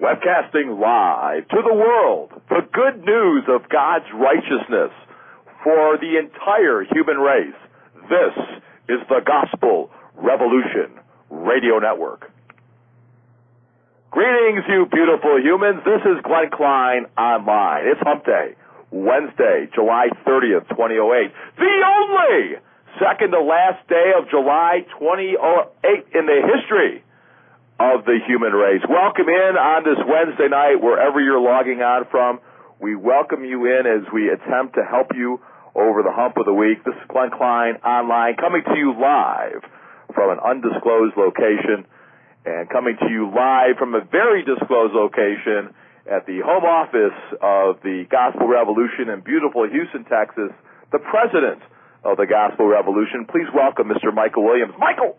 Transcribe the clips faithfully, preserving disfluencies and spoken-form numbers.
Webcasting live to the world, the good news of God's righteousness for the entire human race. This is the Gospel Revolution Radio Network. Greetings, you beautiful humans. This is Glenn Klein Online. It's Hump Day, Wednesday, July thirtieth, twenty oh eight. The only second to last day of July twenty oh eight in the history of the human race. Welcome in on this Wednesday night, wherever you're logging on from. We welcome you in as we attempt to help you over the hump of the week. This is Glenn Klein Online, coming to you live from an undisclosed location and coming to you live from a very disclosed location at the home office of the Gospel Revolution in beautiful Houston, Texas, the president of the Gospel Revolution. Please welcome Mister Michael Williams. Michael!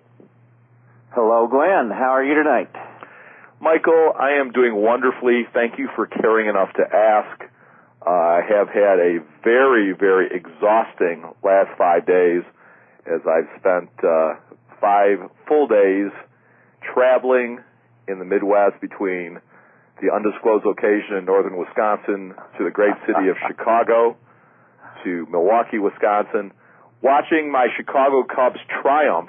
Hello, Glenn. How are you tonight? Michael, I am doing wonderfully. Thank you for caring enough to ask. Uh, I have had a very, very exhausting last five days as I've spent uh, five full days traveling in the Midwest between the undisclosed location in northern Wisconsin to the great city of Chicago to Milwaukee, Wisconsin, watching my Chicago Cubs triumph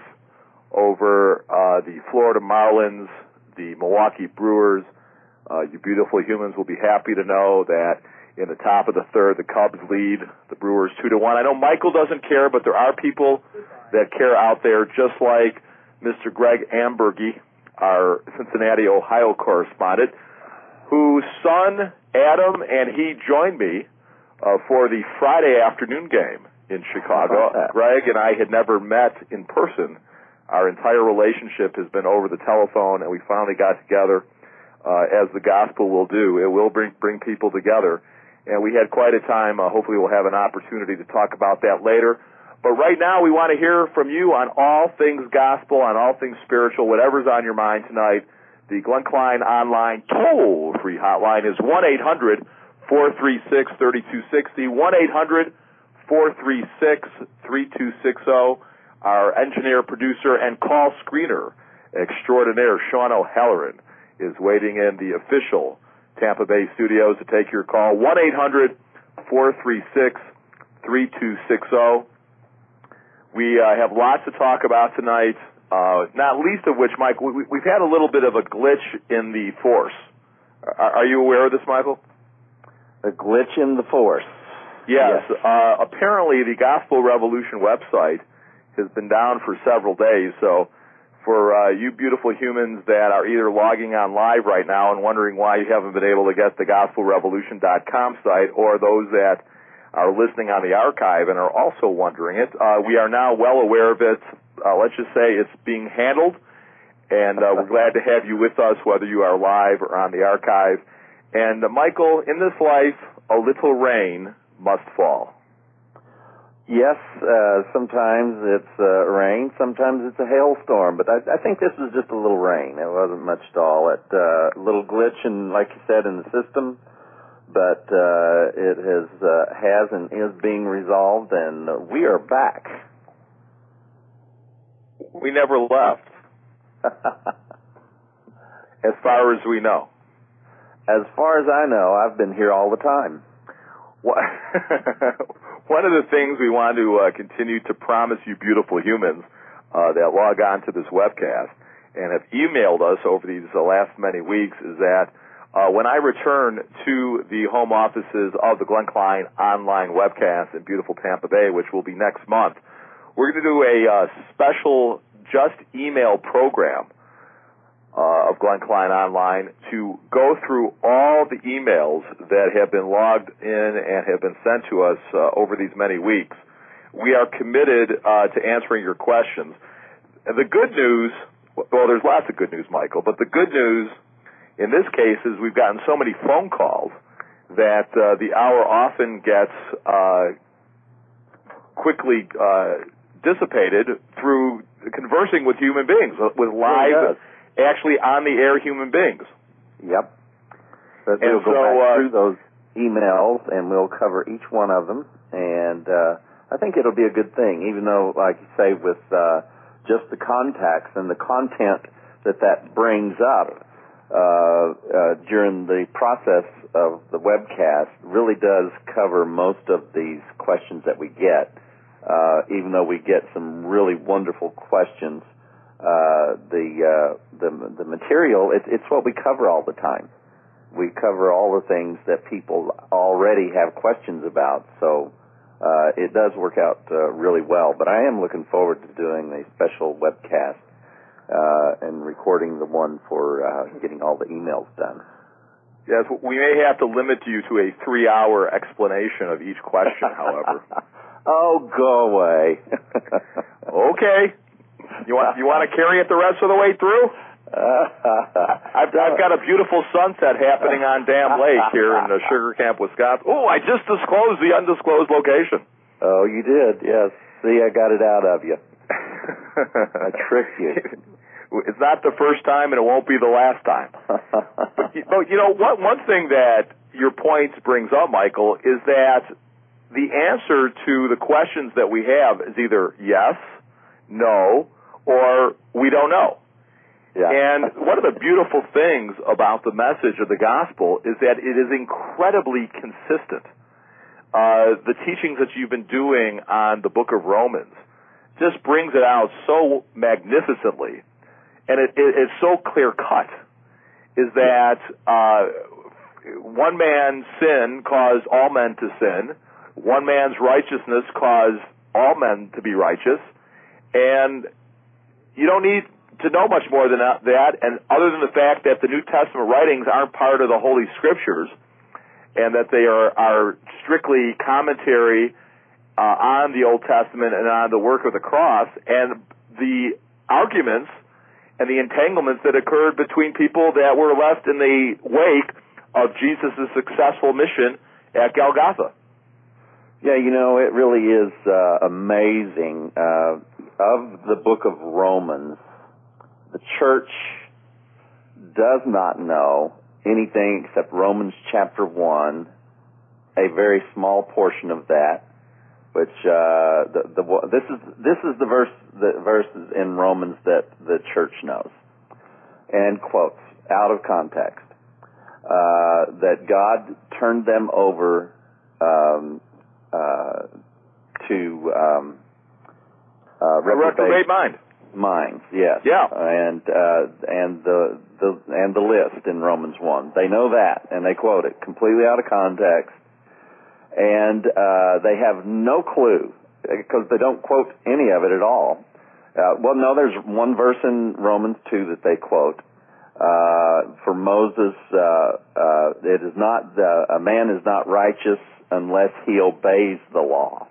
over uh, the Florida Marlins, the Milwaukee Brewers. Uh, you beautiful humans will be happy to know that in the top of the third, the Cubs lead the Brewers two to one. I know Michael doesn't care, but there are people that care out there, just like Mister Greg Ambergy, our Cincinnati, Ohio correspondent, whose son Adam and he joined me uh, for the Friday afternoon game in Chicago. Greg and I had never met in person. Our entire relationship has been over the telephone, and we finally got together, uh, as the gospel will do. It will bring bring people together, and we had quite a time. Uh, hopefully we'll have an opportunity to talk about that later. But right now we want to hear from you on all things gospel, on all things spiritual, whatever's on your mind tonight. The Glenn Klein Online toll-free hotline is one eight hundred, four three six, three two six zero, one eight hundred, four three six, three two six zero. Our engineer, producer, and call screener extraordinaire, Sean O'Halloran, is waiting in the official Tampa Bay studios to take your call. one eight hundred, four three six, three two six zero. We uh, have lots to talk about tonight, uh, not least of which, Mike, we, we've had a little bit of a glitch in the force. Are, are you aware of this, Michael? A glitch in the force. Yes. yes. Uh, apparently, the Gospel Revolution website has been down for several days. So for uh, you beautiful humans that are either logging on live right now and wondering why you haven't been able to get the gospel revolution dot com site, or those that are listening on the archive and are also wondering it, uh, we are now well aware of it. Uh, let's just say it's being handled, and uh, we're glad to have you with us, whether you are live or on the archive. And uh, Michael, in this life, a little rain must fall. Yes, uh, sometimes it's uh, rain, sometimes it's a hailstorm, but I, I think this was just a little rain. It wasn't much at all. It, uh, a little glitch, in, like you said, in the system, but uh, it has, uh, has and is being resolved, and uh, we are back. We never left, as far as we know. As far as I know, I've been here all the time. What? One of the things we want to uh, continue to promise you beautiful humans uh, that log on to this webcast and have emailed us over these uh, last many weeks is that uh, when I return to the home offices of the Glenn Klein Online webcast in beautiful Tampa Bay, which will be next month, we're going to do a uh, special just email program Uh, of Glenn Klein Online to go through all the emails that have been logged in and have been sent to us uh, over these many weeks. We are committed uh, to answering your questions. And the good news, well, there's lots of good news, Michael, but the good news in this case is we've gotten so many phone calls that uh, the hour often gets uh, quickly uh, dissipated through conversing with human beings, with live... actually on-the-air human beings. Yep. But and we'll go so, back uh, through those emails, and we'll cover each one of them. And uh, I think it'll be a good thing, even though, like you say, with uh, just the contacts and the content that that brings up, uh, uh, during the process of the webcast really does cover most of these questions that we get. Uh, even though we get some really wonderful questions, uh, the, uh, the the material, it, it's what we cover all the time. We cover all the things that people already have questions about, so uh, it does work out uh, really well. But I am looking forward to doing a special webcast uh, and recording the one for uh, getting all the emails done. Yes, we may have to limit you to a three-hour explanation of each question, however. Oh, go away. Okay. You want you want to carry it the rest of the way through? I've, I've got a beautiful sunset happening on Dam Lake here in uh, Sugar Camp, Wisconsin. Oh, I just disclosed the undisclosed location. Oh, you did, yes. See, I got it out of you. I tricked you. It's not the first time, and it won't be the last time. But, you know, one, one thing that your point brings up, Michael, is that the answer to the questions that we have is either yes, no, or we don't know. Yeah. And one of the beautiful things about the message of the gospel is that it is incredibly consistent. Uh, the teachings that you've been doing on the book of Romans just brings it out so magnificently, and it, it, it's so clear-cut, is that uh, one man's sin caused all men to sin, one man's righteousness caused all men to be righteous, and you don't need to know much more than that, and other than the fact that the New Testament writings aren't part of the Holy Scriptures, and that they are, are strictly commentary uh, on the Old Testament and on the work of the cross, and the arguments and the entanglements that occurred between people that were left in the wake of Jesus' successful mission at Golgotha. Yeah, you know, it really is uh, amazing. Uh, of the book of Romans, the church does not know anything except Romans chapter one, a very small portion of that, which uh, the, the this is this is the verse the verses in Romans that the church knows, and quotes out of context uh, that God turned them over um, uh, to um, uh, reprobate, reprobate mind. minds. Yes, yeah, and uh, and the the and the list in Romans one. They know that, and they quote it completely out of context. And uh, they have no clue, because they don't quote any of it at all. Uh, well, no, there's one verse in Romans two that they quote. Uh, for Moses, uh, uh, it is not uh, a man is not righteous unless he obeys the law.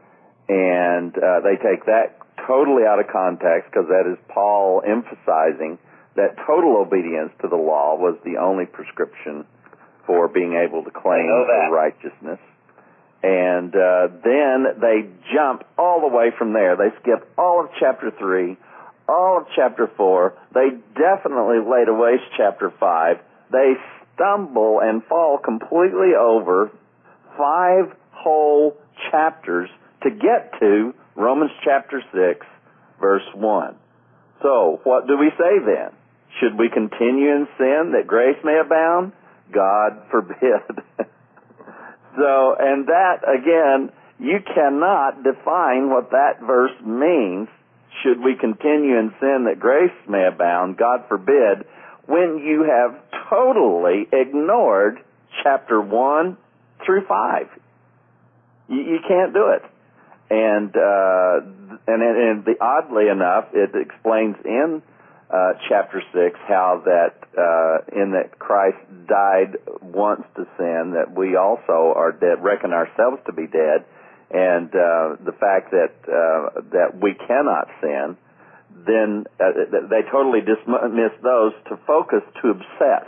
And uh, they take that totally out of context, because that is Paul emphasizing that total obedience to the law was the only prescription for being able to claim the righteousness. And uh, then they jump all the way from there. They skip all of chapter three, all of chapter four. They definitely laid to waste chapter five. They stumble and fall completely over five whole chapters to get to Romans chapter six, verse one. So, what do we say then? Should we continue in sin that grace may abound? God forbid. So, and that, again, you cannot define what that verse means. Should we continue in sin that grace may abound? God forbid, when you have totally ignored chapter one through five. You, you can't do it. And, uh, and, and the, oddly enough, it explains in Uh, chapter six, how that uh, in that Christ died once to sin, that we also are dead, reckon ourselves to be dead, and uh, the fact that uh, that we cannot sin, then uh, they totally dismiss those to focus, to obsess.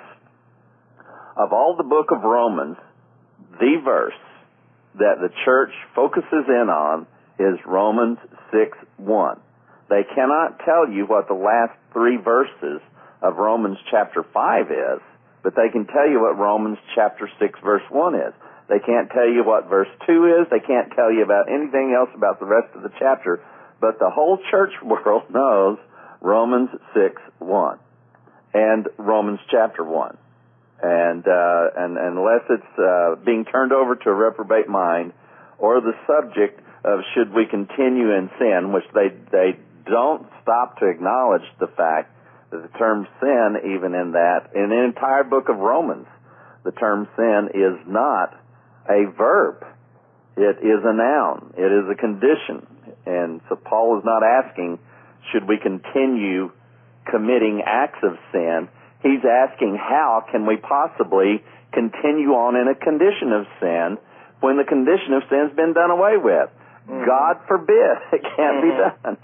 Of all the book of Romans, the verse that the church focuses in on is Romans six one. They cannot tell you what the last three verses of Romans chapter five is, but they can tell you what Romans chapter six verse one is. They can't tell you what verse two is. They can't tell you about anything else about the rest of the chapter, but the whole church world knows Romans six one. and Romans chapter one. And, uh, and unless it's uh, being turned over to a reprobate mind, or the subject of should we continue in sin, which they they don't stop to acknowledge the fact that the term sin, even in that, in the entire book of Romans, the term sin is not a verb. It is a noun. It is a condition. And so Paul is not asking, should we continue committing acts of sin? He's asking, how can we possibly continue on in a condition of sin when the condition of sin has been done away with? Mm-hmm. God forbid. It can't mm-hmm. be done.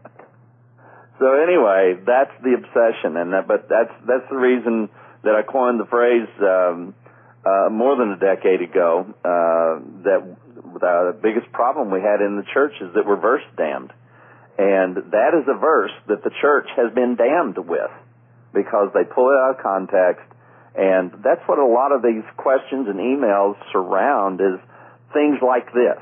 So anyway, that's the obsession, and that, but that's that's the reason that I coined the phrase um, uh, more than a decade ago, uh, that the biggest problem we had in the church is that we're verse damned. And that is a verse that the church has been damned with, because they pull it out of context, and that's what a lot of these questions and emails surround, is things like this.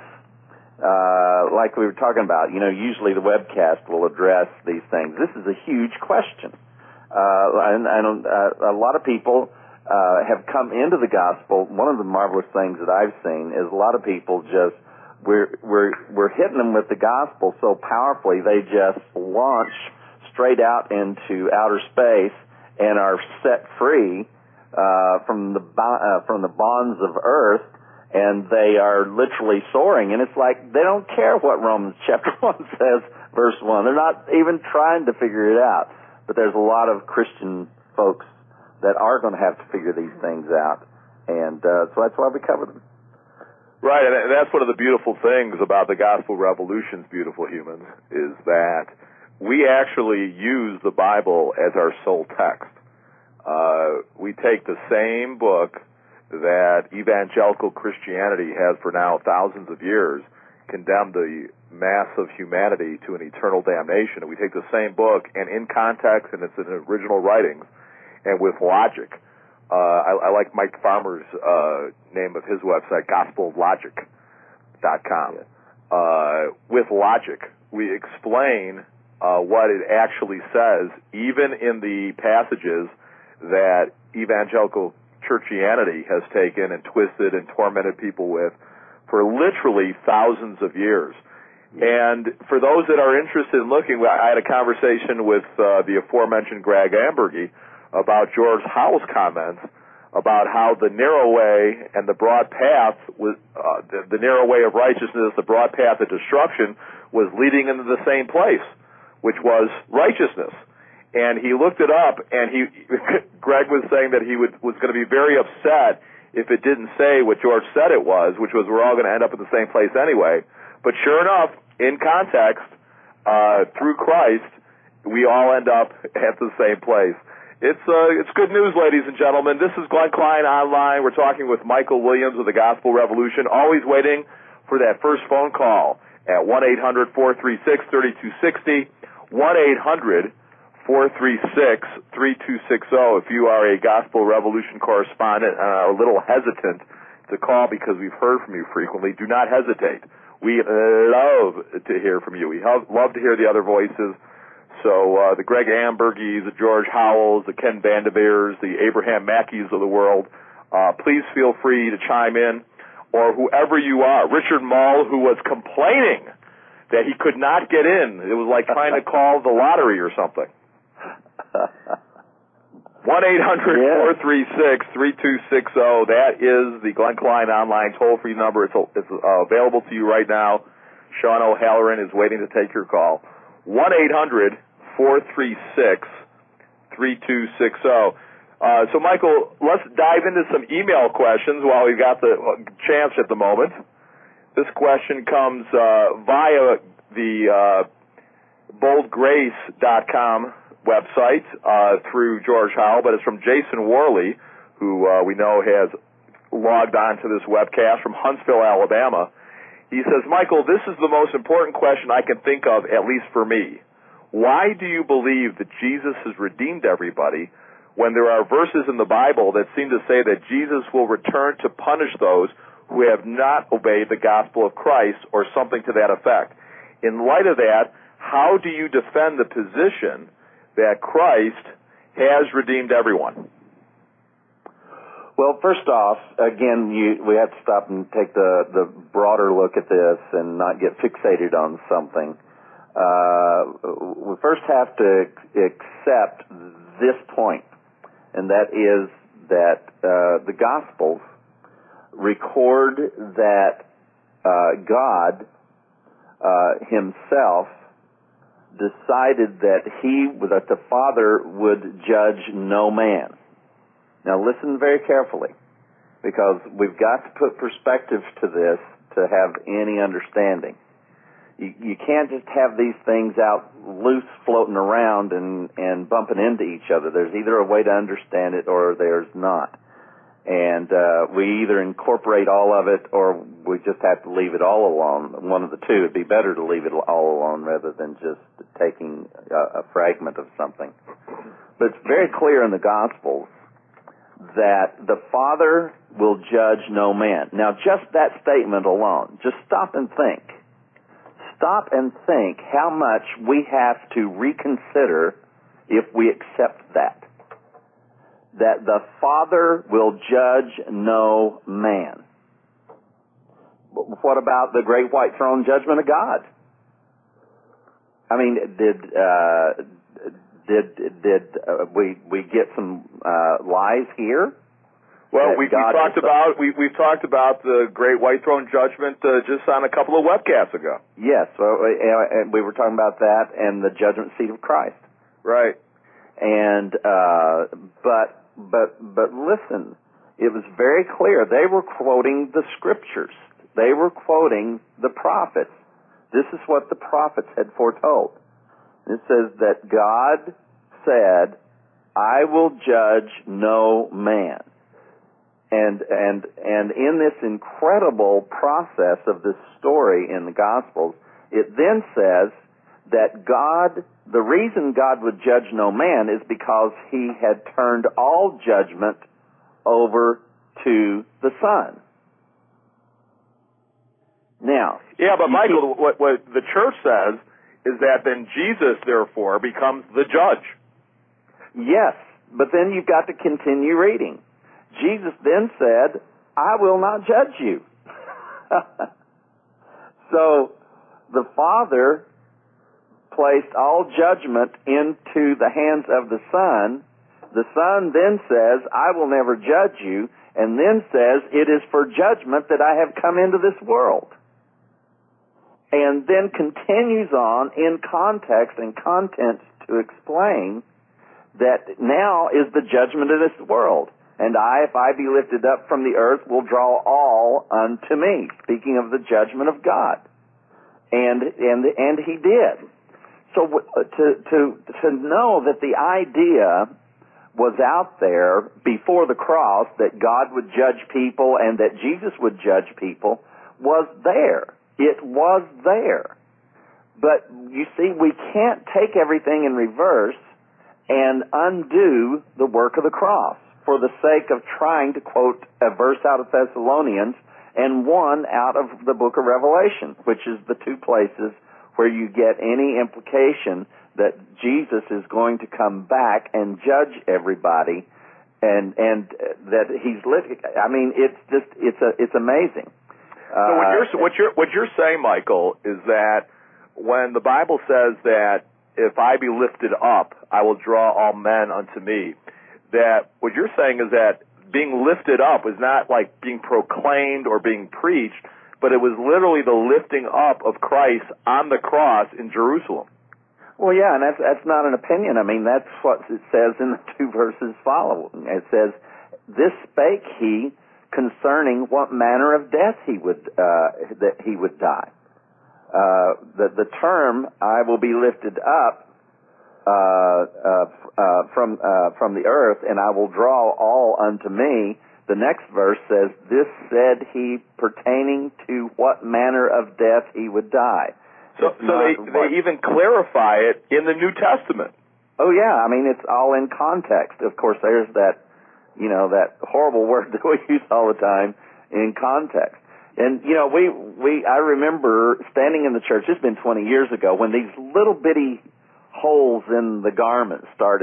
Uh, like we were talking about, you know, usually the webcast will address these things. This is a huge question. Uh, and, and uh, a lot of people uh, have come into the gospel. One of the marvelous things that I've seen is a lot of people just, we're, we're, we're hitting them with the gospel so powerfully, they just launch straight out into outer space and are set free uh, from the uh, from the bonds of earth, and they are literally soaring. And it's like they don't care what Romans chapter one says, verse one. They're not even trying to figure it out. But there's a lot of Christian folks that are going to have to figure these things out, and uh, so that's why we cover them. Right, and that's one of the beautiful things about the Gospel Revolution's Beautiful Humans, is that we actually use the Bible as our sole text. Uh, we take the same book that evangelical Christianity has for now thousands of years, condemned the mass of humanity to an eternal damnation, and we take the same book, and in context, and it's in original writings, and with logic. Uh, I, I like Mike Farmer's uh, name of his website, gospel logic dot com. Yeah. Uh, with logic, we explain uh, what it actually says, even in the passages that evangelical churchianity has taken and twisted and tormented people with for literally thousands of years. And for those that are interested in looking, I had a conversation with uh, the aforementioned Greg Ambergy about George Howell's comments about how the narrow way and the broad path was uh, the, the narrow way of righteousness, the broad path of destruction, was leading into the same place, which was righteousness. And he looked it up, and he Greg was saying that he would, was going to be very upset if it didn't say what George said it was, which was we're all going to end up in the same place anyway. But sure enough, in context, uh, through Christ, we all end up at the same place. It's uh, it's good news, ladies and gentlemen. This is Glenn Klein Online. We're talking with Michael Williams of the Gospel Revolution, always waiting for that first phone call at one eight hundred, four three six, three two six zero, one eight hundred, four three six, three two six zero. If you are a Gospel Revolution correspondent and are a little hesitant to call because we've heard from you frequently, do not hesitate. We love to hear from you. We love to hear the other voices. So uh, the Greg Ambergys, the George Howells, the Ken Vandeveers, the Abraham Mackeys of the world, uh, please feel free to chime in, or whoever you are. Richard Mull, who was complaining that he could not get in. It was like trying to call the lottery or something. one eight hundred, four three six, three two six zero. That is the Glenn Klein Online toll-free number. It's, it's uh, available to you right now. Sean O'Halloran is waiting to take your call. one eight hundred, four three six, three two six zero. Uh, so, Michael, let's dive into some email questions while we've got the chance at the moment. This question comes uh, via the uh, bold grace dot com website uh, through George Howell, but it's from Jason Worley, who uh, we know has logged on to this webcast from Huntsville, Alabama. He says, Michael, this is the most important question I can think of, at least for me. Why do you believe that Jesus has redeemed everybody when there are verses in the Bible that seem to say that Jesus will return to punish those who have not obeyed the gospel of Christ, or something to that effect? In light of that, how do you defend the position that Christ has redeemed everyone? Well, first off, again, you, we have to stop and take the, the broader look at this and not get fixated on something. Uh, we first have to accept this point, and that is that uh, the Gospels record that uh, God uh, himself decided that he, that the Father would judge no man. Now listen very carefully, because we've got to put perspective to this to have any understanding. You, you can't just have these things out loose floating around and, and bumping into each other. There's either a way to understand it or there's not. And uh, we either incorporate all of it or we just have to leave it all alone. One of the two. It'd be better to leave it all alone rather than just taking a, a fragment of something. But it's very clear in the Gospels that the Father will judge no man. Now, just that statement alone, just stop and think. Stop and think how much we have to reconsider if we accept that. That the Father will judge no man. What about the great white throne judgment of God? I mean, did uh, did did uh, we we get some uh, lies here? Well, we, we talked is, about we we've talked about the great white throne judgment uh, just on a couple of webcasts ago. Yes, well, and we were talking about that and the judgment seat of Christ. Right. And uh, but but but listen, it was very clear they were quoting the scriptures. They were quoting the prophets. This is what the prophets had foretold. It says that God said, "I will judge no man." And and and in this incredible process of this story in the Gospels, it then says that God, the reason God would judge no man is because he had turned all judgment over to the Son. Now, yeah, but Michael, what, what the church says is that then Jesus, therefore, becomes the judge. Yes, but then you've got to continue reading. Jesus then said, "I will not judge you." So the Father placed all judgment into the hands of the Son. The Son then says, "I will never judge you," and then says, "It is for judgment that I have come into this world." And then continues on in context and content to explain that now is the judgment of this world. "And I, if I be lifted up from the earth, will draw all unto me." Speaking of the judgment of God. And and and he did. So to to to know that the idea was out there before the cross that God would judge people and that Jesus would judge people was there. It was there. But you see, we can't take everything in reverse and undo the work of the cross for the sake of trying to quote a verse out of Thessalonians and one out of the book of Revelation, which is the two places where you get any implication that Jesus is going to come back and judge everybody, and and that he's lit. I mean, it's just it's a it's amazing. So what you're what you're what you're saying, Michael, is that when the Bible says that if I be lifted up, I will draw all men unto me, that what you're saying is that being lifted up is not like being proclaimed or being preached, but it was literally the lifting up of Christ on the cross in Jerusalem. Well, yeah, and that's that's not an opinion. I mean, that's what it says in the two verses following. It says, "This spake he concerning what manner of death he would uh, that he would die." Uh, the the term "I will be lifted up uh, uh, uh, from uh, from the earth, and I will draw all unto me." The next verse says, "This said he pertaining to what manner of death he would die." So, so they they even clarify it in the New Testament. Oh yeah, I mean it's all in context. Of course, there's that. You know, that horrible word that we use all the time, in context. And, you know, we, we, I remember standing in the church, it's been twenty years ago, when these little bitty holes in the garment started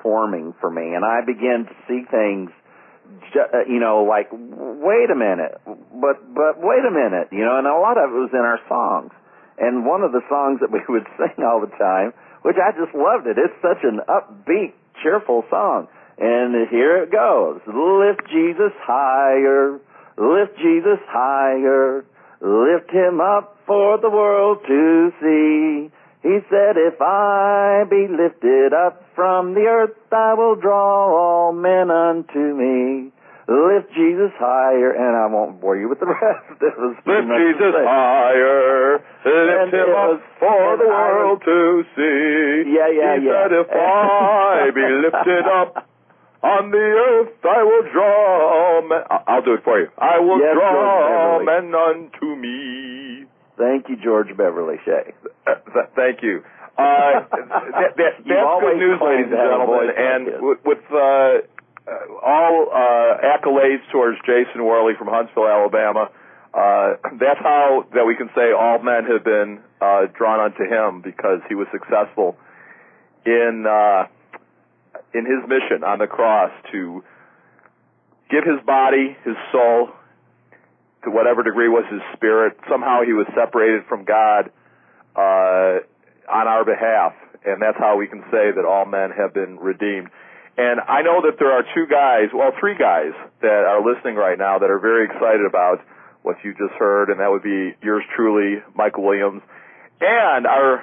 forming for me, and I began to see things, you know, like, wait a minute, but but wait a minute, you know, and a lot of it was in our songs. And one of the songs that we would sing all the time, which I just loved it, it's such an upbeat, cheerful song. And here it goes. Lift Jesus higher, lift Jesus higher, lift him up for the world to see. He said, if I be lifted up from the earth, I will draw all men unto me. Lift Jesus higher, and I won't bore you with the rest. It was lift Jesus higher, lift him up for the world to see. Yeah, yeah, he yeah. said, if I be lifted up on the earth, I will draw all men. I'll do it for you. I will yes, draw all men unto me. Thank you, George Beverly Shea. Thank you. Uh, that, that, that's good news, ladies and gentlemen. And with, with uh, all uh, accolades towards Jason Worley from Huntsville, Alabama, uh, that's how that we can say all men have been uh, drawn unto him, because he was successful in uh, in his mission on the cross to give his body, his soul, to whatever degree was his spirit. Somehow he was separated from God uh, on our behalf, and that's how we can say that all men have been redeemed. And I know that there are two guys, well, three guys that are listening right now that are very excited about what you just heard, and that would be yours truly, Michael Williams, and our,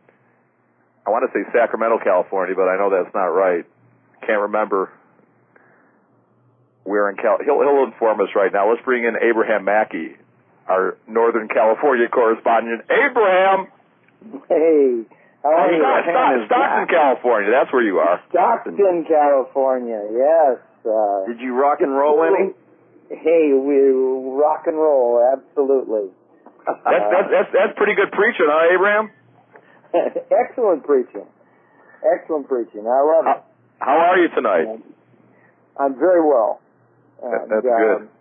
I want to say Sacramento, California, but I know that's not right. Can't remember. We're in Cal. He'll, he'll inform us right now. Let's bring in Abraham Mackey, our Northern California correspondent. Abraham! Hey, how are you? Stock, Stock, Stockton, California. That's where you are. Stockton, California. Yes. Uh, Did you rock and roll any? Hey, we rock and roll. Absolutely. That's that's that's, that's pretty good preaching, huh, Abraham? Excellent preaching. Excellent preaching. I love how, it. How are you tonight? I'm very well. And, that's good. Um,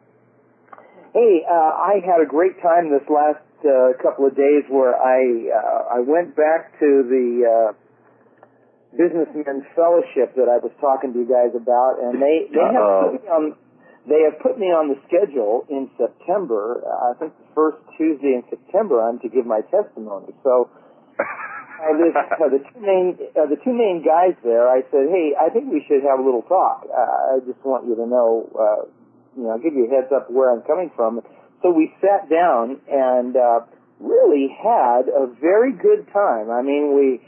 hey, uh, I had a great time this last uh, couple of days where I uh, I went back to the uh, Businessmen's Fellowship that I was talking to you guys about, and they they have put me on they have put me on the schedule in September. Uh, I think the first Tuesday in September I'm to give my testimony. So. Uh, this, uh, the two main uh, the two main guys there, I said, hey, I think we should have a little talk. Uh, I just want you to know, uh, you know, give you a heads up where I'm coming from. So we sat down and uh, really had a very good time. I mean, we,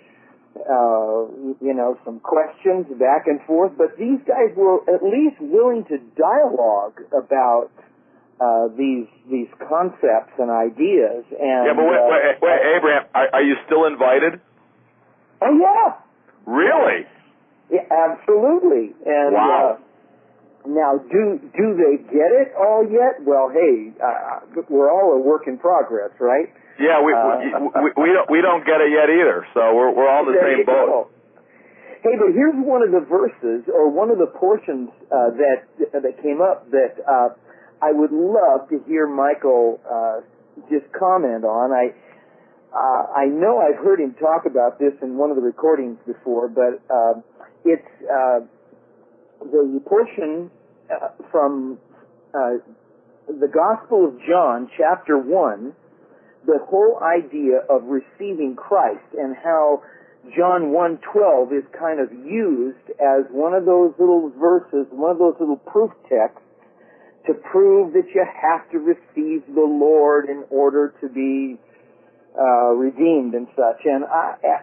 uh, you know, some questions back and forth, but these guys were at least willing to dialogue about Uh, these these concepts and ideas. And yeah, but wait, wait, wait, wait Abraham, are, are you still invited? Oh yeah, really? Yeah, absolutely. And wow. Uh, now, do do they get it all yet? Well, hey, uh, we're all a work in progress, right? Yeah, we uh, we, we we don't we don't get it yet either. So we're we're all in the same boat. Hey, but here's one of the verses, or one of the portions uh, that that came up that. Uh, I would love to hear Michael uh, just comment on. I uh, I know I've heard him talk about this in one of the recordings before, but uh, it's uh, the portion uh, from uh, the Gospel of John, chapter one, the whole idea of receiving Christ, and how John one twelve is kind of used as one of those little verses, one of those little proof texts, to prove that you have to receive the Lord in order to be uh, redeemed and such. And I,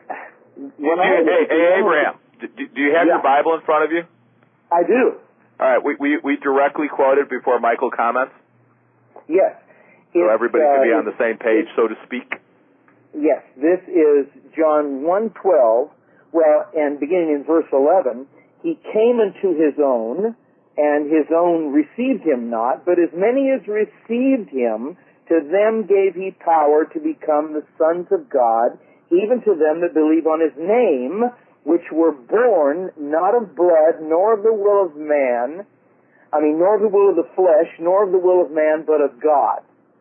when hey, I hey, hey Abraham, do, do you have yeah. your Bible in front of you? I do. All right, we we, we directly quoted before Michael comments. Yes. So it's, everybody uh, can be on the same page, so to speak. Yes, this is John one twelve. Well, and beginning in verse eleven, he came unto his own, and his own received him not, but as many as received him, to them gave he power to become the sons of God, even to them that believe on his name, which were born not of blood, nor of the will of man, I mean, nor of the will of the flesh, nor of the will of man, but of God.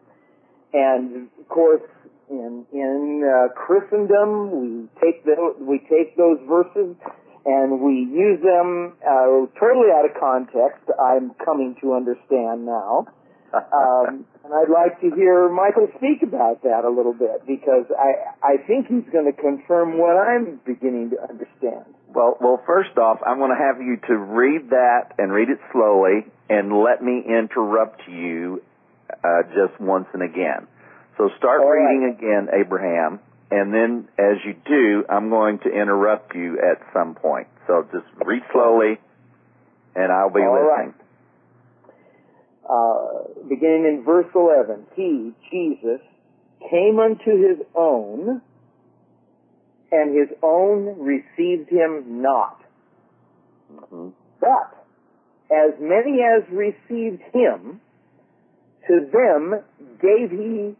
And, of course, in in uh, Christendom, we take the, we take those verses and we use them uh, totally out of context. I'm coming to understand now. Um, and I'd like to hear Michael speak about that a little bit, because I, I think he's going to confirm what I'm beginning to understand. Well, well, first off, I'm going to have you to read that and read it slowly, and let me interrupt you uh, just once and again. So start All reading right. again, Abraham, and then as you do, I'm going to interrupt you at some point. So just read slowly, and I'll be All listening. Right. Uh, beginning in verse eleven, he, Jesus, came unto his own, and his own received him not. Mm-hmm. But as many as received him, to them gave he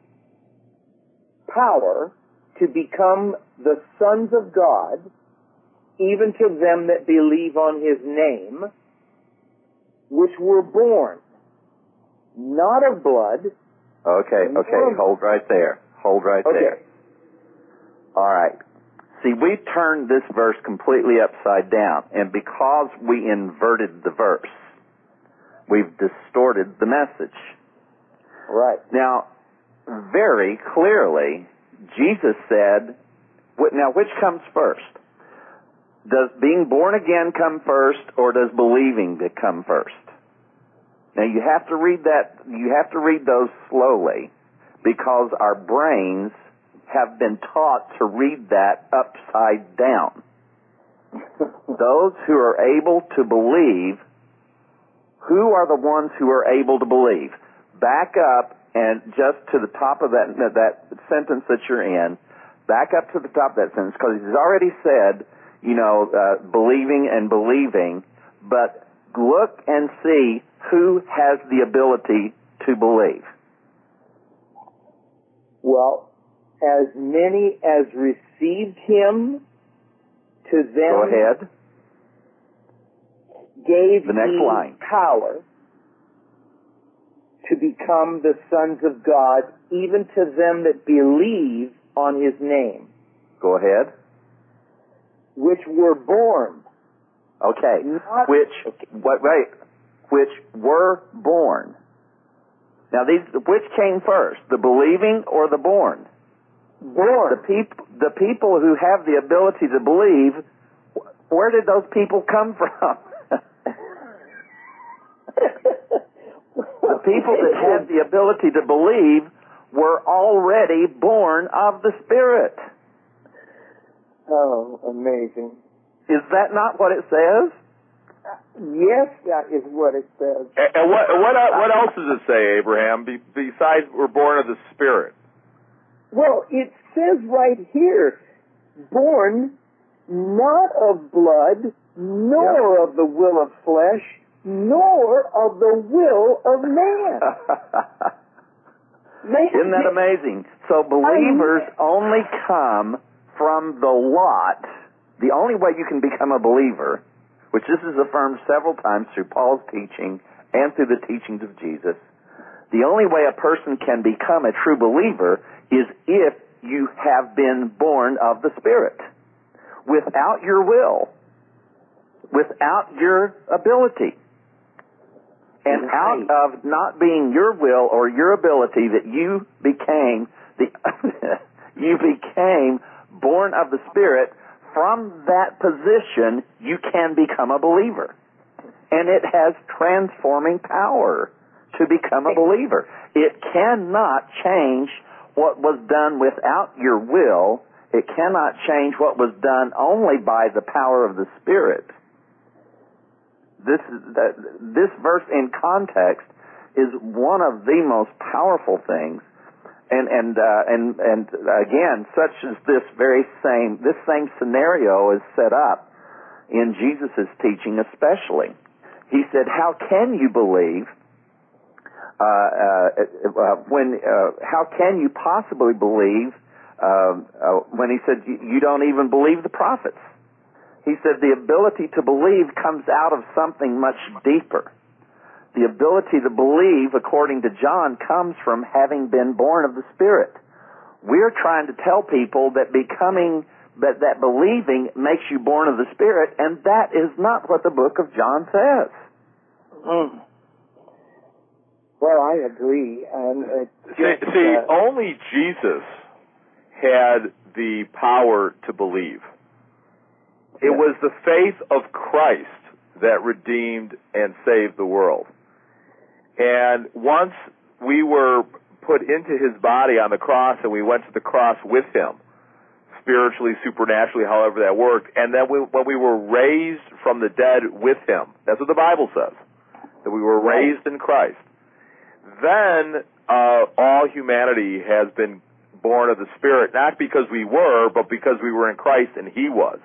power to become the sons of God, even to them that believe on his name, which were born not of blood. Okay, okay, hold right there. Hold right Okay. there. All right. See, we turned this verse completely upside down, and because we inverted the verse, we've distorted the message. Right. Now, very clearly, Jesus said, now which comes first? Does being born again come first, or does believing come first? Now you have to read that, you have to read those slowly, because our brains have been taught to read that upside down. Those who are able to believe, who are the ones who are able to believe? Back up and just to the top of that, that sentence that you're in, back up to the top of that sentence, because he's already said, you know, uh, believing and believing, but look and see who has the ability to believe. Well, as many as received him, to them Go ahead. gave The next he line. power to become the sons of God, even to them that believe on his name, Go ahead. which were born. Okay. Not, Which, okay. wait, wait, which were born. Now these, which came first, the believing or the born? Born. The people, the people who have the ability to believe, where did those people come from? The people that had the ability to believe were already born of the Spirit. Oh, amazing. Is that not what it says? Yes, that is what it says. And, and what what what else does it say, Abraham? Be, besides, we're born of the Spirit. Well, it says right here, born not of blood, nor Yep. of the will of flesh, nor of the will of man. man Isn't that amazing? So believers only come from the lot. The only way you can become a believer, which this is affirmed several times through Paul's teaching and through the teachings of Jesus, the only way a person can become a true believer is if you have been born of the Spirit. Without your will, without your ability. And out of not being your will or your ability that you became the you became born of the Spirit, from that position you can become a believer. And it has transforming power to become a believer. It cannot change what was done without your will. It cannot change what was done only by the power of the Spirit. This this verse in context is one of the most powerful things, and and uh, and and again, such as this very same this same scenario is set up in Jesus' teaching, especially. He said, "How can you believe uh, uh, when? Uh, how can you possibly believe uh, uh, when he said you, you don't even believe the prophets?" He said the ability to believe comes out of something much deeper. The ability to believe, according to John, comes from having been born of the Spirit. We're trying to tell people that becoming but that believing makes you born of the Spirit, and that is not what the book of John says. Mm. Well, I agree. And it just, see, see uh, only Jesus had the power to believe. It yeah. was the faith of Christ that redeemed and saved the world. And once we were put into his body on the cross and we went to the cross with him, spiritually, supernaturally, however that worked, and then we, when we were raised from the dead with him, that's what the Bible says, that we were raised in Christ, then uh, all humanity has been born of the Spirit, not because we were, but because we were in Christ and he was.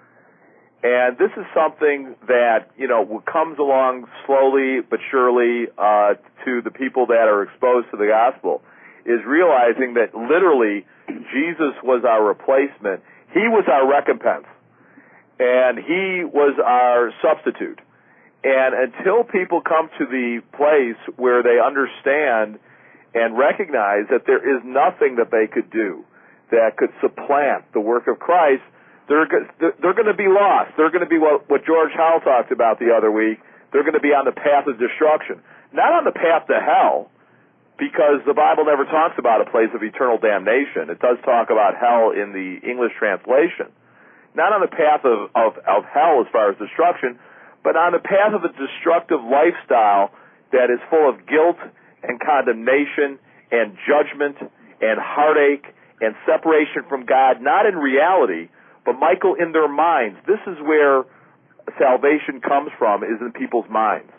And this is something that, you know, comes along slowly but surely uh, to the people that are exposed to the gospel, is realizing that literally Jesus was our replacement. He was our recompense. And he was our substitute. And until people come to the place where they understand and recognize that there is nothing that they could do that could supplant the work of Christ, They're, they're going to be lost. They're going to be what, what George Howell talked about the other week. They're going to be on the path of destruction. Not on the path to hell, because the Bible never talks about a place of eternal damnation. It does talk about hell in the English translation. Not on the path of, of, of hell as far as destruction, but on the path of a destructive lifestyle that is full of guilt and condemnation and judgment and heartache and separation from God, not in reality, but, Michael, in their minds. This is where salvation comes from, is in people's minds.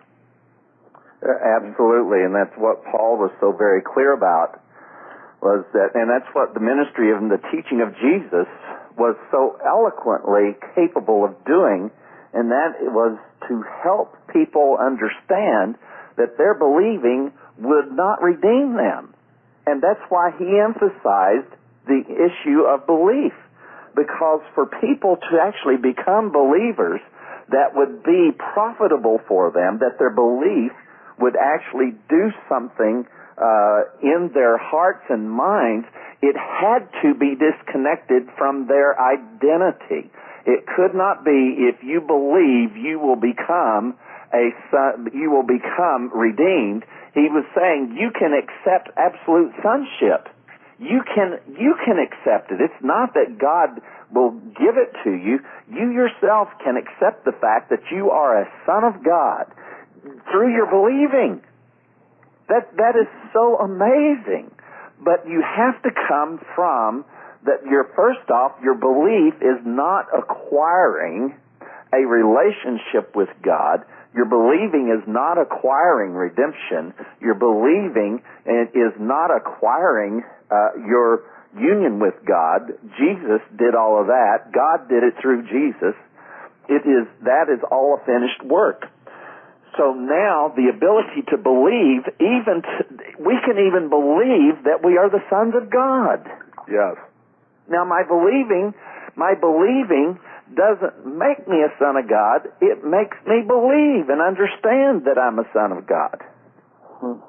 Absolutely, and that's what Paul was so very clear about, was that, and that's what the ministry of the teaching of Jesus was so eloquently capable of doing, and that it was to help people understand that their believing would not redeem them. And that's why he emphasized the issue of belief. Because for people to actually become believers, that would be profitable for them, that their belief would actually do something uh, in their hearts and minds, it had to be disconnected from their identity. It could not be, if you believe, you will become a son, you will become redeemed. He was saying you can accept absolute sonship. You can you can accept it. It's not that God will give it to you. You yourself can accept the fact that you are a son of God through your believing. That that is so amazing. But you have to come from that. Your first off, your belief is not acquiring a relationship with God. Your believing is not acquiring redemption. Your believing is not acquiring uh, your union with God. Jesus did all of that. God did it through Jesus. It is, that is all a finished work. So now the ability to believe, even to, we can even believe that we are the sons of God. Yes. Now my believing, my believing doesn't make me a son of God. It makes me believe and understand that I'm a son of God. Hmm.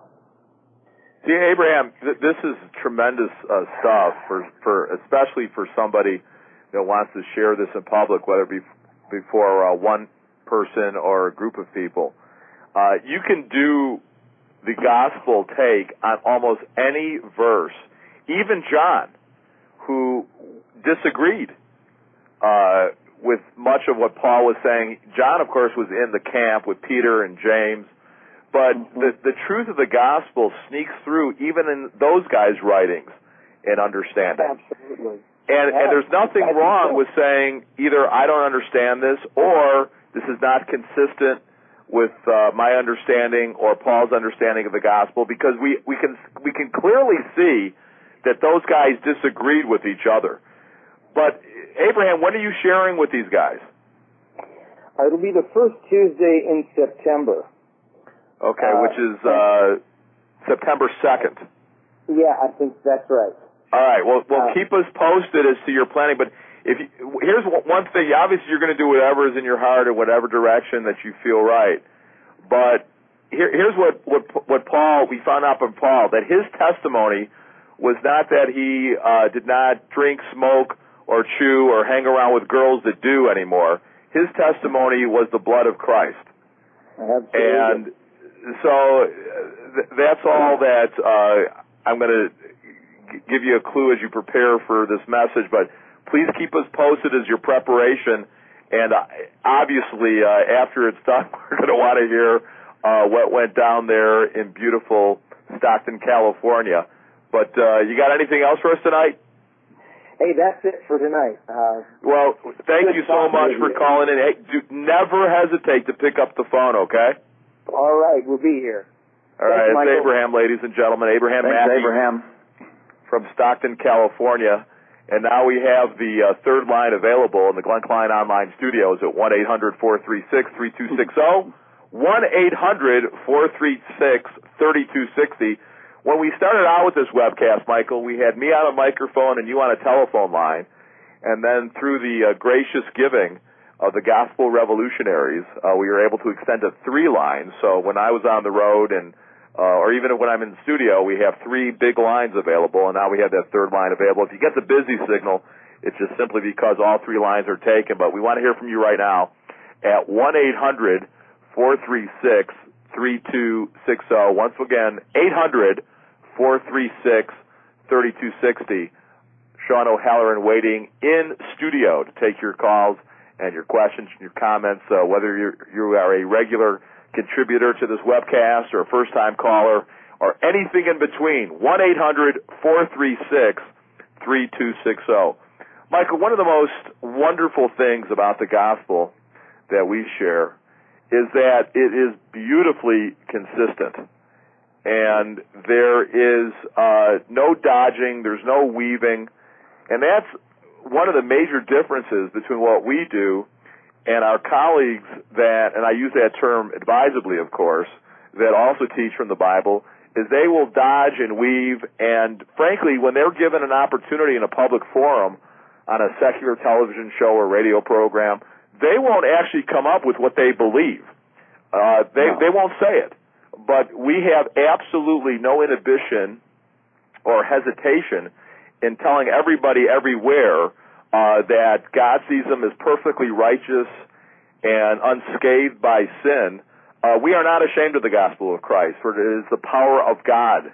See, Abraham, th- this is tremendous uh, stuff for, for especially for somebody that wants to share this in public, whether it be before uh, one person or a group of people. Uh, you can do the gospel take on almost any verse. Even John, who disagreed uh, with much of what Paul was saying. John, of course, was in the camp with Peter and James. But the, the truth of the gospel sneaks through even in those guys' writings and understanding. Absolutely. And, yeah. and there's nothing That's wrong with saying either I don't understand this or this is not consistent with uh, my understanding or Paul's understanding of the gospel, because we, we can we can clearly see that those guys disagreed with each other. But, Abraham, when are you sharing with these guys? It'll be the first Tuesday in September. Okay, uh, which is uh, September second. Yeah, I think that's right. All right, well, well, uh, keep us posted as to your planning. But if you, here's one thing, obviously you're going to do whatever is in your heart or whatever direction that you feel right. But here, here's what, what what Paul, we found out from Paul, that his testimony was not that he uh, did not drink, smoke, or chew or hang around with girls that do anymore. His testimony was the blood of Christ. Absolutely. And so th- that's all that uh, I'm going to g- give you a clue as you prepare for this message, but please keep us posted as your preparation. And uh, obviously, uh, after it's done, we're going to want to hear uh, what went down there in beautiful Stockton, California. But uh, you got anything else for us tonight? Hey, that's it for tonight. Uh, well, thank you so much for calling in. Hey, do, never hesitate to pick up the phone, okay? All right, we'll be here. All Thanks, right, it's Michael. Abraham, ladies and gentlemen. Abraham Thanks, Mackey Abraham. from Stockton, California. And now we have the uh, third line available in the Glenn Klein Online Studios at one eight hundred four three six three two six zero, one eight hundred four three six three two six zero. When we started out with this webcast, Michael, we had me on a microphone and you on a telephone line. And then through the uh, gracious giving of the Gospel Revolutionaries, uh, we were able to extend to three lines. So when I was on the road and uh, or even when I'm in the studio, we have three big lines available, and now we have that third line available. If you get the busy signal, it's just simply because all three lines are taken. But we want to hear from you right now at one eight hundred four three six three two six zero. Once again, eight hundred four three six three two six zero. Sean O'Halloran waiting in studio to take your calls and your questions and your comments, uh, whether you're, you are a regular contributor to this webcast or a first-time caller or anything in between. one eight hundred four three six three two six zero. Michael, one of the most wonderful things about the gospel that we share is that it is beautifully consistent. And there is uh, no dodging, there's no weaving, and that's one of the major differences between what we do and our colleagues that, and I use that term advisedly, of course, that also teach from the Bible, is they will dodge and weave, and frankly, when they're given an opportunity in a public forum on a secular television show or radio program, they won't actually come up with what they believe. Uh, they, no. they won't say it. But we have absolutely no inhibition or hesitation in telling everybody everywhere uh, that God sees them as perfectly righteous and unscathed by sin. Uh, we are not ashamed of the gospel of Christ, for it is the power of God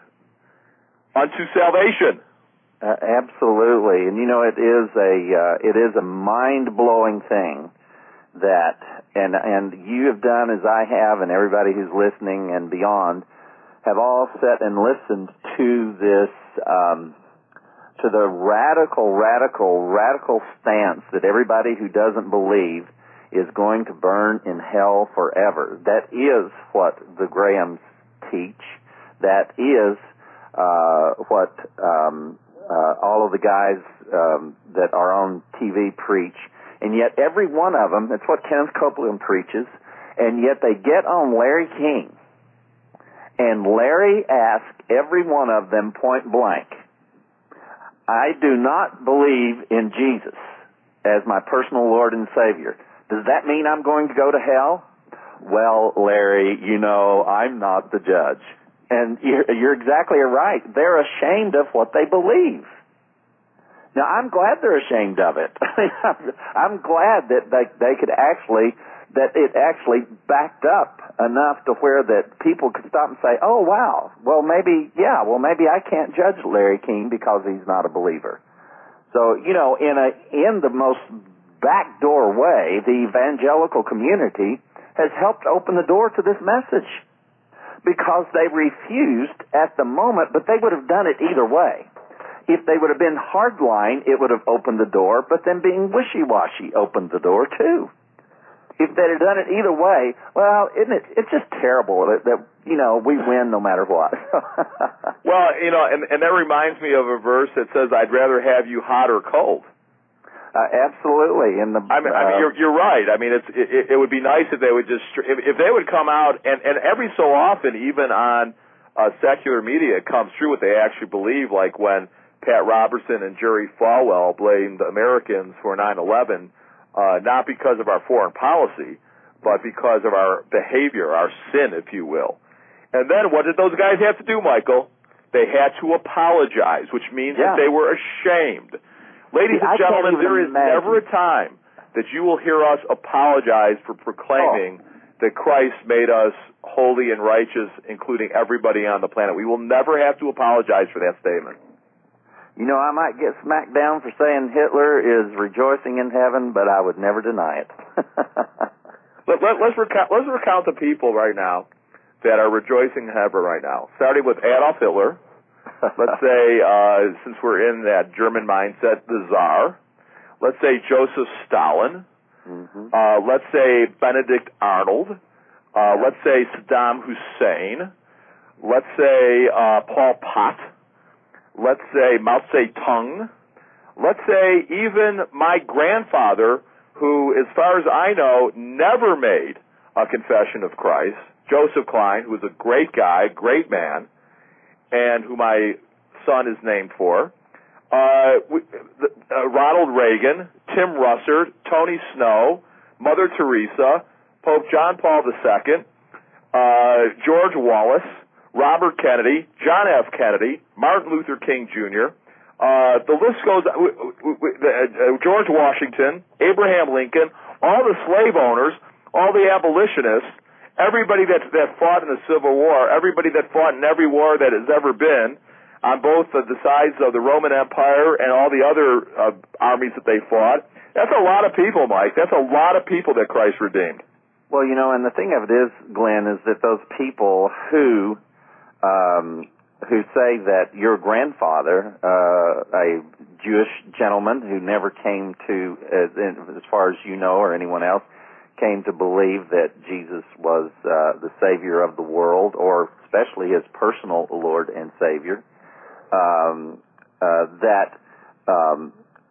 unto salvation. Uh, absolutely, and you know it is a uh, it is a mind-blowing thing that, and and you have done as I have, and everybody who's listening and beyond have all sat and listened to this, um, to the radical, radical, radical stance that everybody who doesn't believe is going to burn in hell forever. That is what the Grahams teach. That is uh, what um, uh, all of the guys um, that are on T V preach. And yet every one of them, that's what Kenneth Copeland preaches, and yet they get on Larry King. And Larry asked every one of them point blank, I do not believe in Jesus as my personal Lord and Savior. Does that mean I'm going to go to hell? Well, Larry, you know, I'm not the judge. And you're, you're exactly right. They're ashamed of what they believe. Now, I'm glad they're ashamed of it. I'm glad that they, they could actually, that it actually backed up enough to where that people could stop and say, oh, wow, well, maybe, yeah, well, maybe I can't judge Larry King because he's not a believer. So, you know, in a in the most backdoor way, the evangelical community has helped open the door to this message because they refused at the moment, but they would have done it either way. If they would have been hardline, it would have opened the door, but then being wishy-washy opened the door too. If they'd have done it either way, well, isn't it, it's just terrible that, that, you know, we win no matter what. Well, you know, and, and that reminds me of a verse that says, I'd rather have you hot or cold. Uh, absolutely. And the, I mean, uh, I mean, you're, you're right. I mean, it's, it, it would be nice if they would just, if, if they would come out, and, and every so often, even on uh, secular media, it comes through what they actually believe, like when Pat Robertson and Jerry Falwell blamed Americans for nine eleven, uh, not because of our foreign policy, but because of our behavior, our sin, if you will. And then what did those guys have to do, Michael? They had to apologize, which means yeah. that they were ashamed. Ladies See, and gentlemen, there is imagine. never a time that you will hear us apologize for proclaiming oh. that Christ made us holy and righteous, including everybody on the planet. We will never have to apologize for that statement. You know, I might get smacked down for saying Hitler is rejoicing in heaven, but I would never deny it. let, let, let's, recount, let's recount the people right now that are rejoicing in heaven right now, starting with Adolf Hitler. Let's say, uh, since we're in that German mindset, the Tsar. Let's say Joseph Stalin. Mm-hmm. Uh, let's say Benedict Arnold. Uh, let's say Saddam Hussein. Let's say uh, Pol Pot. Let's say Mao Zedong. Let's say even my grandfather, who, as far as I know, never made a confession of Christ, Joseph Klein, who was a great guy, great man, and who my son is named for, uh, we, uh, Ronald Reagan, Tim Russert, Tony Snow, Mother Teresa, Pope John Paul the Second, uh, George Wallace, Robert Kennedy, John F. Kennedy, Martin Luther King Junior, uh, the list goes, uh, uh, George Washington, Abraham Lincoln, all the slave owners, all the abolitionists, everybody that that fought in the Civil War, everybody that fought in every war that has ever been, on both the, the sides of the Roman Empire and all the other uh, armies that they fought, that's a lot of people, Mike. That's a lot of people that Christ redeemed. Well, you know, and the thing of it is, Glenn, is that those people who um, who say that your grandfather, uh, a Jewish gentleman who never came to, uh, as far as you know or anyone else, came to believe that Jesus was uh, the Savior of the world, or especially his personal Lord and Savior, um, uh, that um,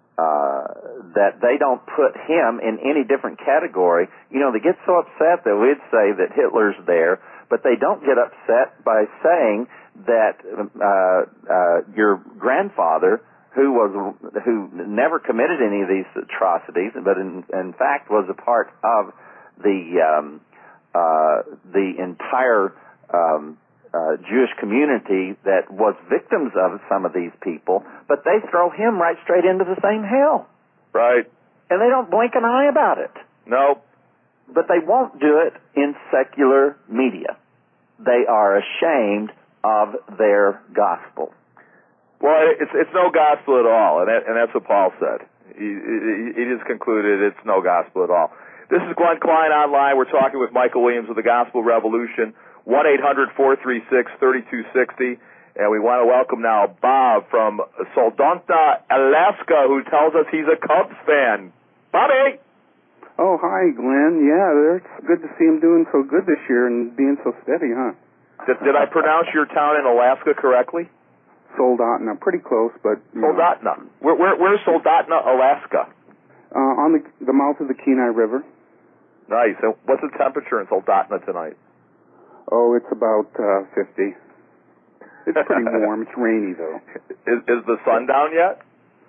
uh, that they don't put him in any different category. You know, they get so upset that we'd say that Hitler's there, but they don't get upset by saying that uh, uh, your grandfather, who was who never committed any of these atrocities, but in, in fact was a part of the um, uh, the entire um, uh, Jewish community that was victims of some of these people, but they throw him right straight into the same hell. Right. And they don't blink an eye about it. No. But they won't do it in secular media. They are ashamed of their gospel. Well, it's it's no gospel at all, and that, and that's what Paul said. He, he, he just concluded it's no gospel at all. This is Glenn Klein Online. We're talking with Michael Williams of the Gospel Revolution, one eight hundred four three six three two six zero, and we want to welcome now Bob from Soldotna, Alaska, who tells us he's a Cubs fan. Bobby! Oh, hi, Glenn. Yeah, it's good to see him doing so good this year and being so steady, huh? Did, did I pronounce your town in Alaska correctly? Soldotna, pretty close, but... Soldotna. Where, where, where's Soldotna, Alaska? Uh, on the the mouth of the Kenai River. Nice. And what's the temperature in Soldotna tonight? Oh, it's about uh, fifty. It's pretty warm. It's rainy, though. Is, is the sun down yet?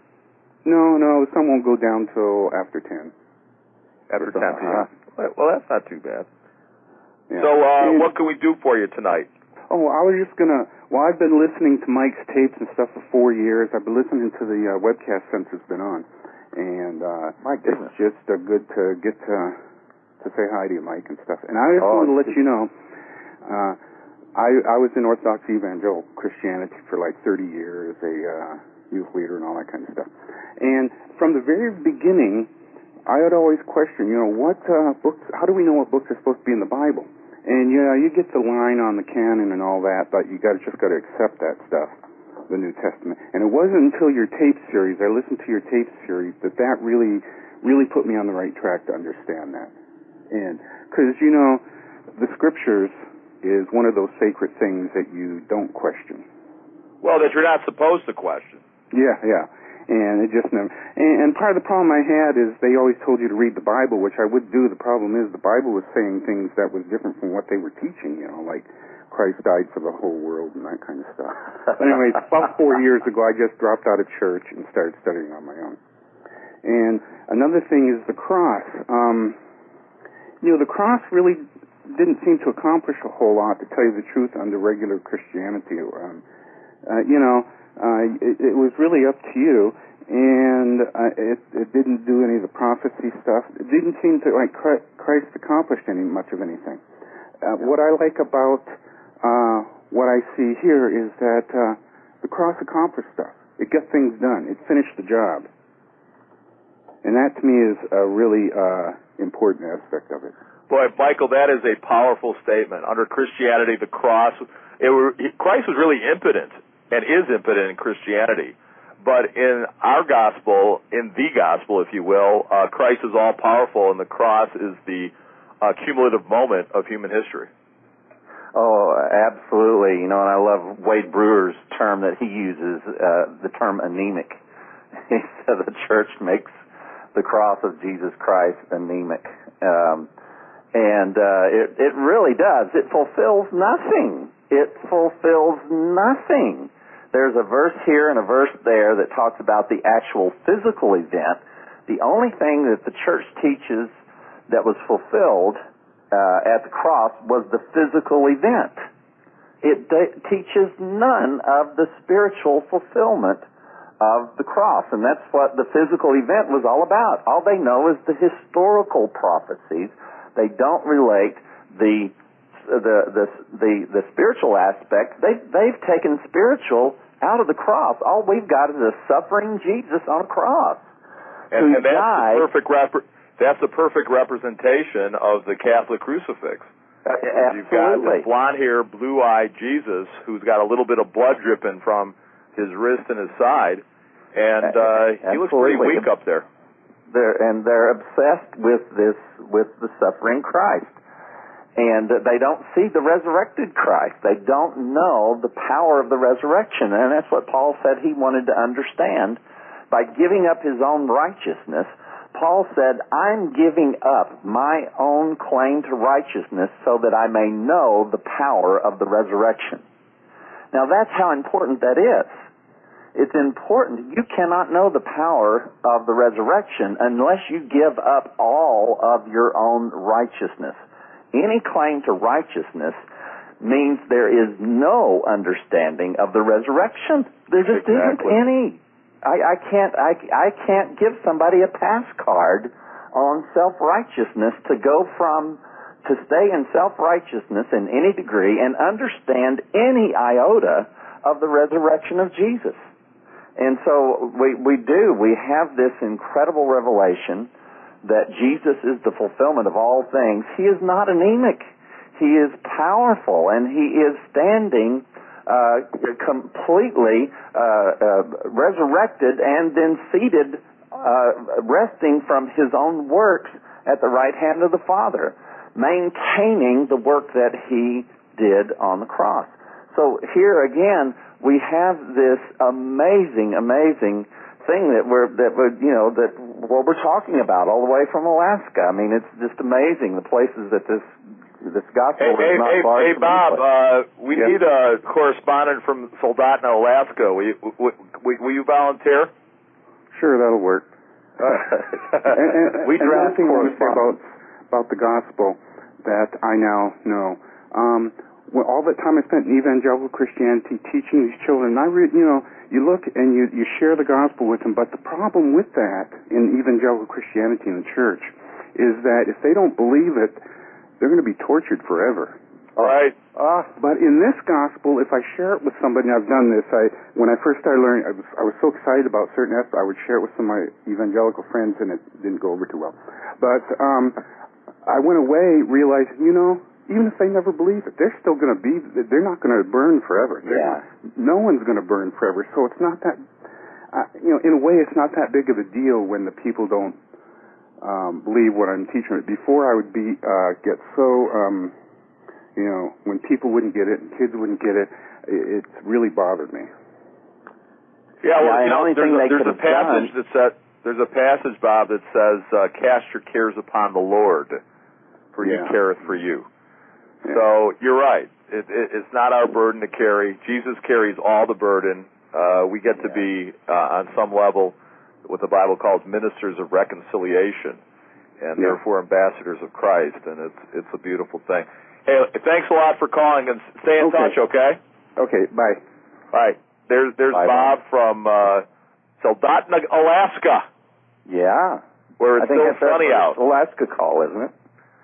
No, no, the sun won't go down till after ten. After So, ten p.m. uh, Well, that's not too bad. Yeah. So, uh, And- what can we do for you tonight? Oh, I was just gonna. Well, I've been listening to Mike's tapes and stuff for four years. I've been listening to the uh, webcast since it's been on, and uh, My goodness. it's just uh, good to get to to say hi to you, Mike, and stuff. And I just Oh, wanted to let it's- you know, uh, I I was in Orthodox Evangelical Christianity for like thirty years, a uh, youth leader and all that kind of stuff. And from the very beginning, I had always questioned, you know, what uh, books? How do we know what books are supposed to be in the Bible? And yeah, you get the line on the canon and all that, but you got just got to accept that stuff, the New Testament. And it wasn't until your tape series, I listened to your tape series, that that really, really put me on the right track to understand that. And because you know, the Scriptures is one of those sacred things that you don't question. Well, that you're not supposed to question. Yeah, yeah. And it just never. And, and part of the problem I had is they always told you to read the Bible, which I would do. The problem is the Bible was saying things that was different from what they were teaching. You know, like Christ died for the whole world and that kind of stuff. But anyway, about four years ago, I just dropped out of church and started studying on my own. And another thing is the cross. Um, you know, the cross really didn't seem to accomplish a whole lot, to tell you the truth, under regular Christianity. Um, uh, you know. Uh, it, it was really up to you, and uh, it, it didn't do any of the prophecy stuff. It didn't seem to like Christ accomplished any much of anything. Uh, what I like about uh, what I see here is that uh, the cross accomplished stuff. It got things done. It finished the job, and that to me is a really uh, important aspect of it. Boy, Michael, that is a powerful statement. Under Christianity, the cross, it were, Christ was really impotent and is impotent in Christianity. But in our gospel, in the gospel, if you will, uh, Christ is all-powerful, and the cross is the uh, cumulative moment of human history. Oh, absolutely. You know, and I love Wade Brewer's term that he uses, uh, the term anemic. He said the church makes the cross of Jesus Christ anemic. Um, and uh, it, it really does. It fulfills nothing. It fulfills nothing. There's a verse here and a verse there that talks about the actual physical event. The only thing that the church teaches that was fulfilled uh, at the cross was the physical event. It de- teaches none of the spiritual fulfillment of the cross, and that's what the physical event was all about. All they know is the historical prophecies. They don't relate the the the the, the spiritual aspect. They they've taken spiritual out of the cross. All we've got is a suffering Jesus on a cross. And, and that's died. the perfect rep- that's the perfect representation of the Catholic crucifix. Uh, absolutely. You've got this blonde-haired, blue-eyed Jesus who's got a little bit of blood dripping from his wrist and his side, and uh, he looks pretty weak up there. They're, and they're obsessed with this, with the suffering Christ. And they don't see the resurrected Christ. They don't know the power of the resurrection. And that's what Paul said he wanted to understand. By giving up his own righteousness, Paul said, I'm giving up my own claim to righteousness so that I may know the power of the resurrection. Now that's how important that is. It's important. You cannot know the power of the resurrection unless you give up all of your own righteousness. Any claim to righteousness means there is no understanding of the resurrection. There just Exactly. isn't any. I, I can't. I, I can't give somebody a pass card on self-righteousness to go from to stay in self-righteousness in any degree and understand any iota of the resurrection of Jesus. And so we we do. We have this incredible revelation that Jesus is the fulfillment of all things. He is not anemic. He is powerful, and he is standing uh, completely uh, uh, resurrected and then seated, uh, resting from his own works at the right hand of the Father, maintaining the work that he did on the cross. So here again, we have this amazing, amazing thing that we're that we're you know that what we're talking about all the way from Alaska. I mean, it's just amazing the places that this this gospel hey, is not hey, far hey, from. Bob, uh, we yeah. need a correspondent from Soldotna, Alaska. Will you, will, will you volunteer? Sure, that'll work. Uh, and, and, we and draft another thing I want to say about correspondence. about the gospel that I now know. Um, well, all that time I spent in evangelical Christianity teaching these children, I re- you know, you look and you, you share the gospel with them, but the problem with that in evangelical Christianity in the church is that if they don't believe it, they're going to be tortured forever. All right. Uh, but in this gospel, if I share it with somebody, and I've done this, I when I first started learning, I was, I was so excited about certain aspects, I would share it with some of my evangelical friends, and it didn't go over too well. But um, I went away realizing, you know, even if they never believe it, they're still going to be, they're not going to burn forever. They're Yeah. not, no one's going to burn forever. So it's not that, uh, you know, in a way, it's not that big of a deal when the people don't um, believe what I'm teaching. Before I would be, uh, get so, um, you know, when people wouldn't get it and kids wouldn't get it, it, it really bothered me. Yeah, well, Yeah, you the know, only there's thing a, they there's could a have passage done- that says, there's a passage, Bob, that says, uh, cast your cares upon the Lord, for Yeah. he careth for you. Yeah. So you're right. It, it, it's not our burden to carry. Jesus carries all the burden. Uh, we get to Yeah. be, uh, on some level, what the Bible calls ministers of reconciliation, and Yeah. therefore ambassadors of Christ, and it's it's a beautiful thing. Hey, thanks a lot for calling, and stay in Okay. touch, okay? Okay, bye. All right. There's there's Bye, Bob from uh, Soldotna, Alaska. Yeah. Where it's I think still that's our sunny out. first Alaska call, isn't it?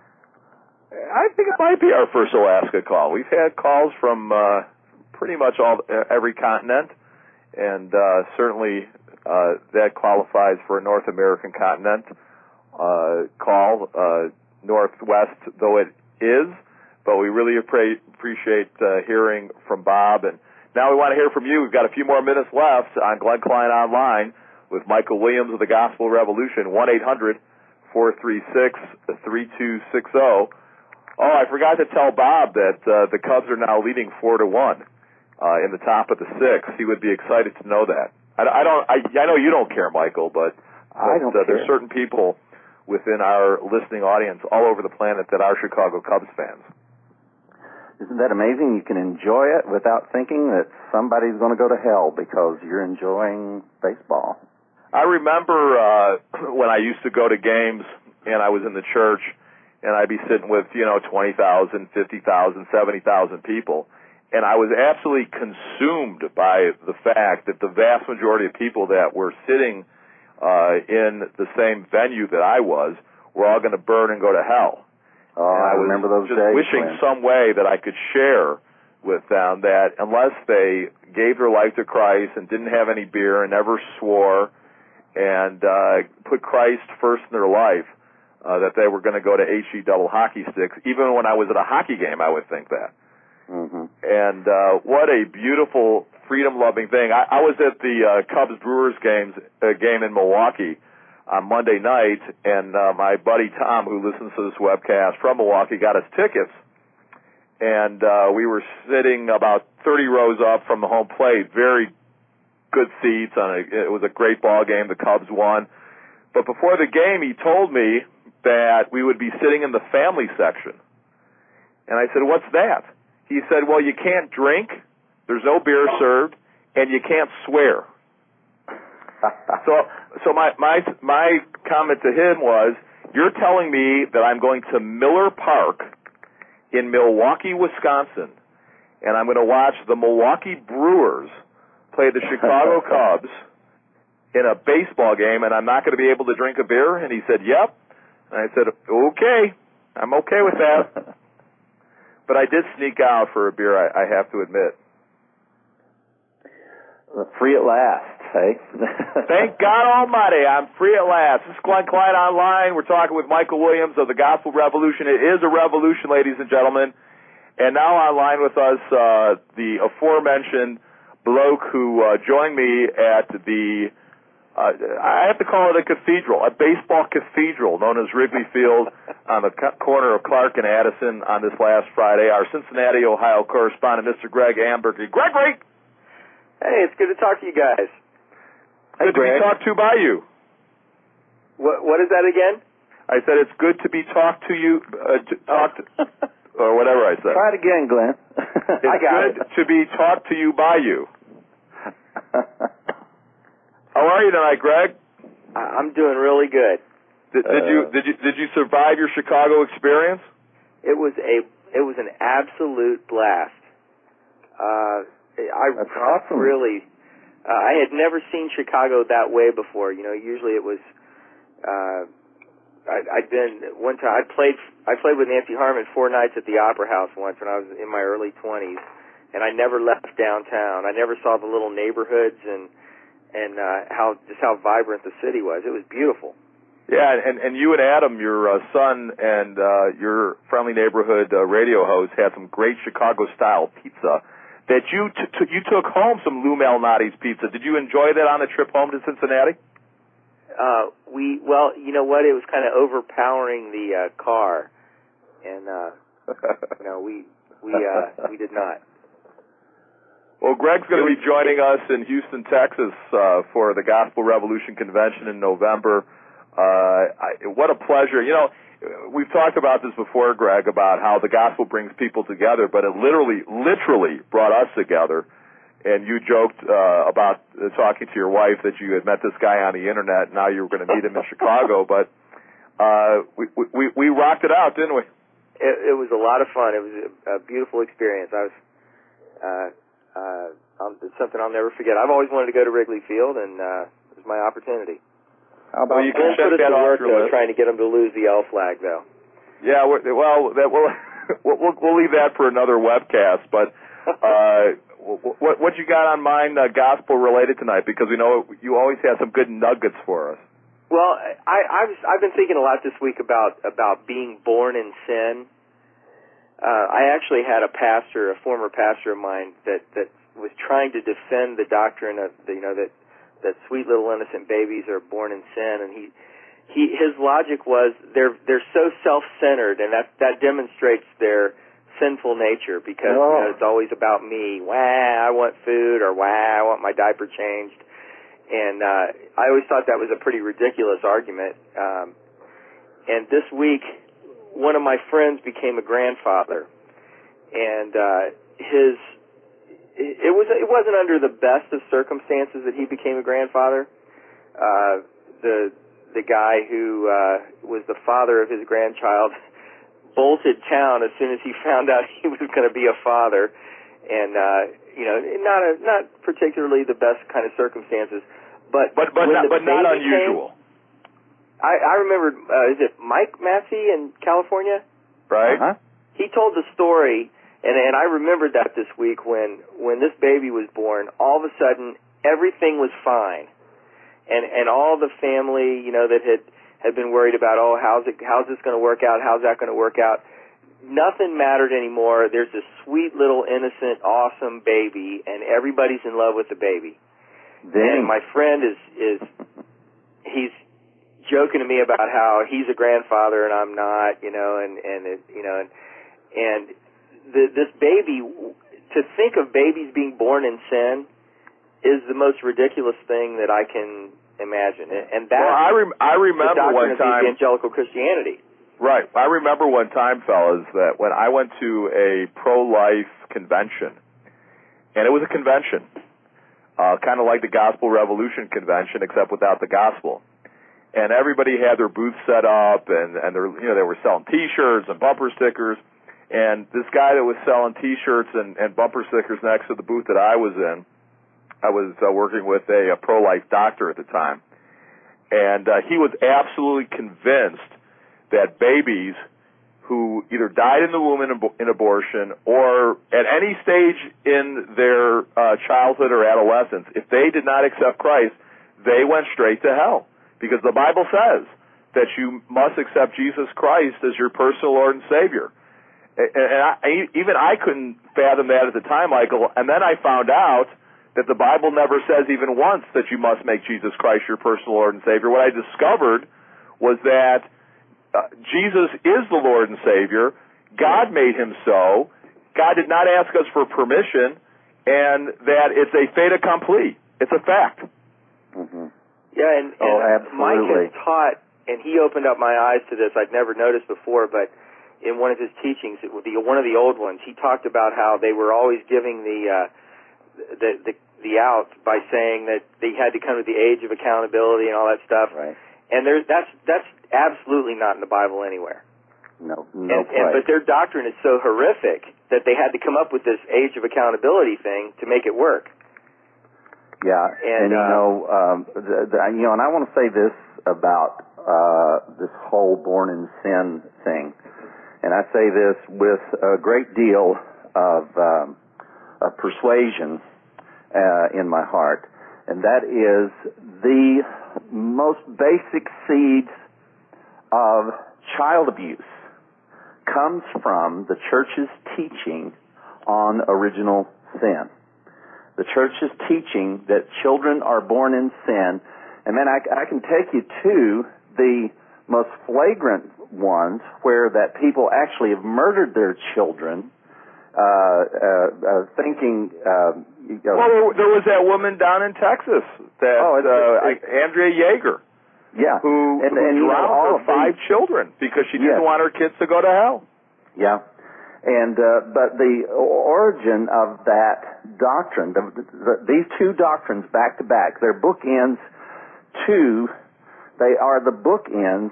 I think it might be our first Alaska call. We've had calls from uh, pretty much all every continent, and uh, certainly uh, that qualifies for a North American continent uh, call, uh, Northwest though it is. But we really appre- appreciate uh, hearing from Bob. And now we want to hear from you. We've got a few more minutes left on Glenn Klein Online with Michael Williams of the Gospel Revolution, one eight hundred four three six three two six zero. Oh, I forgot to tell Bob that uh, the Cubs are now leading four to one uh, in the top of the sixth. He would be excited to know that. I, I don't. I, I know you don't care, Michael, but, I don't but uh, care. there's certain people within our listening audience all over the planet that are Chicago Cubs fans. Isn't that amazing? You can enjoy it without thinking that somebody's going to go to hell because you're enjoying baseball. I remember uh, when I used to go to games and I was in the church, and I'd be sitting with, you know, twenty thousand, fifty thousand, seventy thousand people. And I was absolutely consumed by the fact that the vast majority of people that were sitting uh, in the same venue that I was were all going to burn and go to hell. Oh, and I, I was remember those just days. wishing Glenn. some way that I could share with them that unless they gave their life to Christ and didn't have any beer and never swore and uh, put Christ first in their life, Uh, that they were going to go to H E double hockey sticks. Even when I was at a hockey game, I would think that. Mm-hmm. And uh, what a beautiful, freedom-loving thing. I, I was at the uh, Cubs-Brewers games uh, game in Milwaukee on Monday night, and uh, my buddy Tom, who listens to this webcast from Milwaukee, got us tickets. And uh, we were sitting about thirty rows up from the home plate, very good seats. On a, it was a great ball game. The Cubs won. But before the game, he told me that we would be sitting in the family section. And I said, what's that? He said, well, you can't drink, there's no beer served, and you can't swear. so so my, my, my comment to him was, you're telling me that I'm going to Miller Park in Milwaukee, Wisconsin, and I'm going to watch the Milwaukee Brewers play the Chicago Cubs in a baseball game, and I'm not going to be able to drink a beer? And he said, yep. And I said, okay, I'm okay with that. But I did sneak out for a beer, I, I have to admit. Free at last, hey? Thank God Almighty, I'm free at last. This is Glenn Klein Online. We're talking with Michael Williams of the Gospel Revolution. It is a revolution, ladies and gentlemen. And now online with us, uh, the aforementioned bloke who uh, joined me at the Uh, I have to call it a cathedral, a baseball cathedral known as Wrigley Field on the co- corner of Clark and Addison on this last Friday. Our Cincinnati, Ohio correspondent, Mister Greg Amberger. Gregory! Hey, it's good to talk to you guys. Hey, good to be Greg. talked to by you. What, what is that again? I said it's good to be talked to you, uh, to, talked, or whatever I said. Try it again, Glenn. It's I got good it. to be talked to you by you. How are you tonight, Greg? I'm doing really good. Did, did Uh, you did you did you survive your Chicago experience? It was a it was an absolute blast. Uh, I That's awesome. really uh, I had never seen Chicago that way before. You know, usually it was. Uh, I, I'd been one time. I played I played with Nancy Harmon four nights at the Opera House once when I was in my early twenties, and I never left downtown. I never saw the little neighborhoods and. and uh, how just how vibrant the city was. It was beautiful. Yeah, and and you and Adam, your uh, son, and uh, your friendly neighborhood uh, radio host had some great Chicago-style pizza that you t- t- you took home some Lou Malnati's pizza. Did you enjoy that on the trip home to Cincinnati? Uh, we well, you know what? It was kind of overpowering the uh, car, and uh, you know we we uh, we did not. Well, Greg's going to be joining us in Houston, Texas, uh, for the Gospel Revolution Convention in November. Uh, I, what a pleasure. You know, we've talked about this before, Greg, about how the gospel brings people together, but it literally, literally brought us together. And you joked uh, about uh, talking to your wife that you had met this guy on the Internet, and now you were going to meet him in Chicago. But uh, we, we, we rocked it out, didn't we? It, it was a lot of fun. It was a, a beautiful experience. I was... Uh, Uh, um, it's something I'll never forget. I've always wanted to go to Wrigley Field, and uh, it is my opportunity. How about Well, you I can won't check put it that to off work, your though, list. trying to get them to lose the L flag, though. Yeah, we're, well, that, we'll, we'll we'll leave that for another webcast. But uh, what what you got on mind, uh, gospel related tonight? Because we know you always have some good nuggets for us. Well, I, I've I've been thinking a lot this week about about being born in sin. Uh, I actually had a pastor, a former pastor of mine, that that was trying to defend the doctrine of the, you know that that sweet little innocent babies are born in sin, and he he his logic was they're they're so self-centered, and that that demonstrates their sinful nature because Oh. you know, it's always about me. Wah, I want food, or wah, I want my diaper changed. And uh, I always thought that was a pretty ridiculous argument. Um, and this week, one of my friends became a grandfather, and uh, his it was it wasn't under the best of circumstances that he became a grandfather. Uh, the the guy who uh, was the father of his grandchild bolted town as soon as he found out he was going to be a father, and uh, you know, not a, not particularly the best kind of circumstances. But But but when not, the but not baby unusual, came, I, I remember, uh, is it Mike Massey in California? right? Uh-huh. He told the story, and, and I remembered that this week when, when this baby was born, all of a sudden everything was fine. And, and all the family, you know, that had, had been worried about, oh, how's it, how's this going to work out? How's that going to work out? Nothing mattered anymore. There's this sweet little innocent, awesome baby, and everybody's in love with the baby. Dang. And my friend is, is, he's joking to me about how he's a grandfather and I'm not, you know, and, and, it, you know, and, and the, this baby, to think of babies being born in sin is the most ridiculous thing that I can imagine. And that's Well, I rem- I the remember doctrine one of time. evangelical Christianity. Right. I remember one time, fellas, that when I went to a pro-life convention, and it was a convention, uh, kind of like the Gospel Revolution convention, except without the gospel. And everybody had their booth set up, and and they're, you know, they were selling T-shirts and bumper stickers. And this guy that was selling T-shirts and, and bumper stickers next to the booth that I was in, I was uh, working with a, a pro-life doctor at the time, and uh, he was absolutely convinced that babies who either died in the womb in, ab- in abortion or at any stage in their uh, childhood or adolescence, if they did not accept Christ, they went straight to hell. Because the Bible says that you must accept Jesus Christ as your personal Lord and Savior. And I, even I couldn't fathom that at the time, Michael. And then I found out that the Bible never says even once that you must make Jesus Christ your personal Lord and Savior. What I discovered was that Uh, Jesus is the Lord and Savior. God made him so. God did not ask us for permission, and that it's a fait accompli. It's a fact. Mm-hmm. Yeah, and, and Oh, Mike absolutely. has taught, and he opened up my eyes to this. I'd never noticed before, but in one of his teachings, it would be one of the old ones, he talked about how they were always giving the uh, the, the the out by saying that they had to come to the age of accountability and all that stuff. Right. And there's that's that's absolutely not in the Bible anywhere. No, no and, and, but their doctrine is so horrific that they had to come up with this age of accountability thing to make it work. Yeah, And, and, you uh, know, um, the, the, you know, and I want to say this about uh, this whole born in sin thing, and I say this with a great deal of, um, of persuasion uh, in my heart, and that is the most basic seeds of child abuse comes from the church's teaching on original sin. The church's teaching that children are born in sin, and then I, I can take you to the most flagrant ones where that people actually have murdered their children, uh, uh, uh, thinking. Uh, you know, Well, there, there was that woman down in Texas, that Oh, it's- uh, it's- Andrea Yeager, yeah, who, and, who and you know, drowned all her of five these- children because she didn't Yes. want her kids to go to hell. Yeah. And uh, but the origin of that doctrine, the, the, these two doctrines back to back, they're bookends to, they are the bookends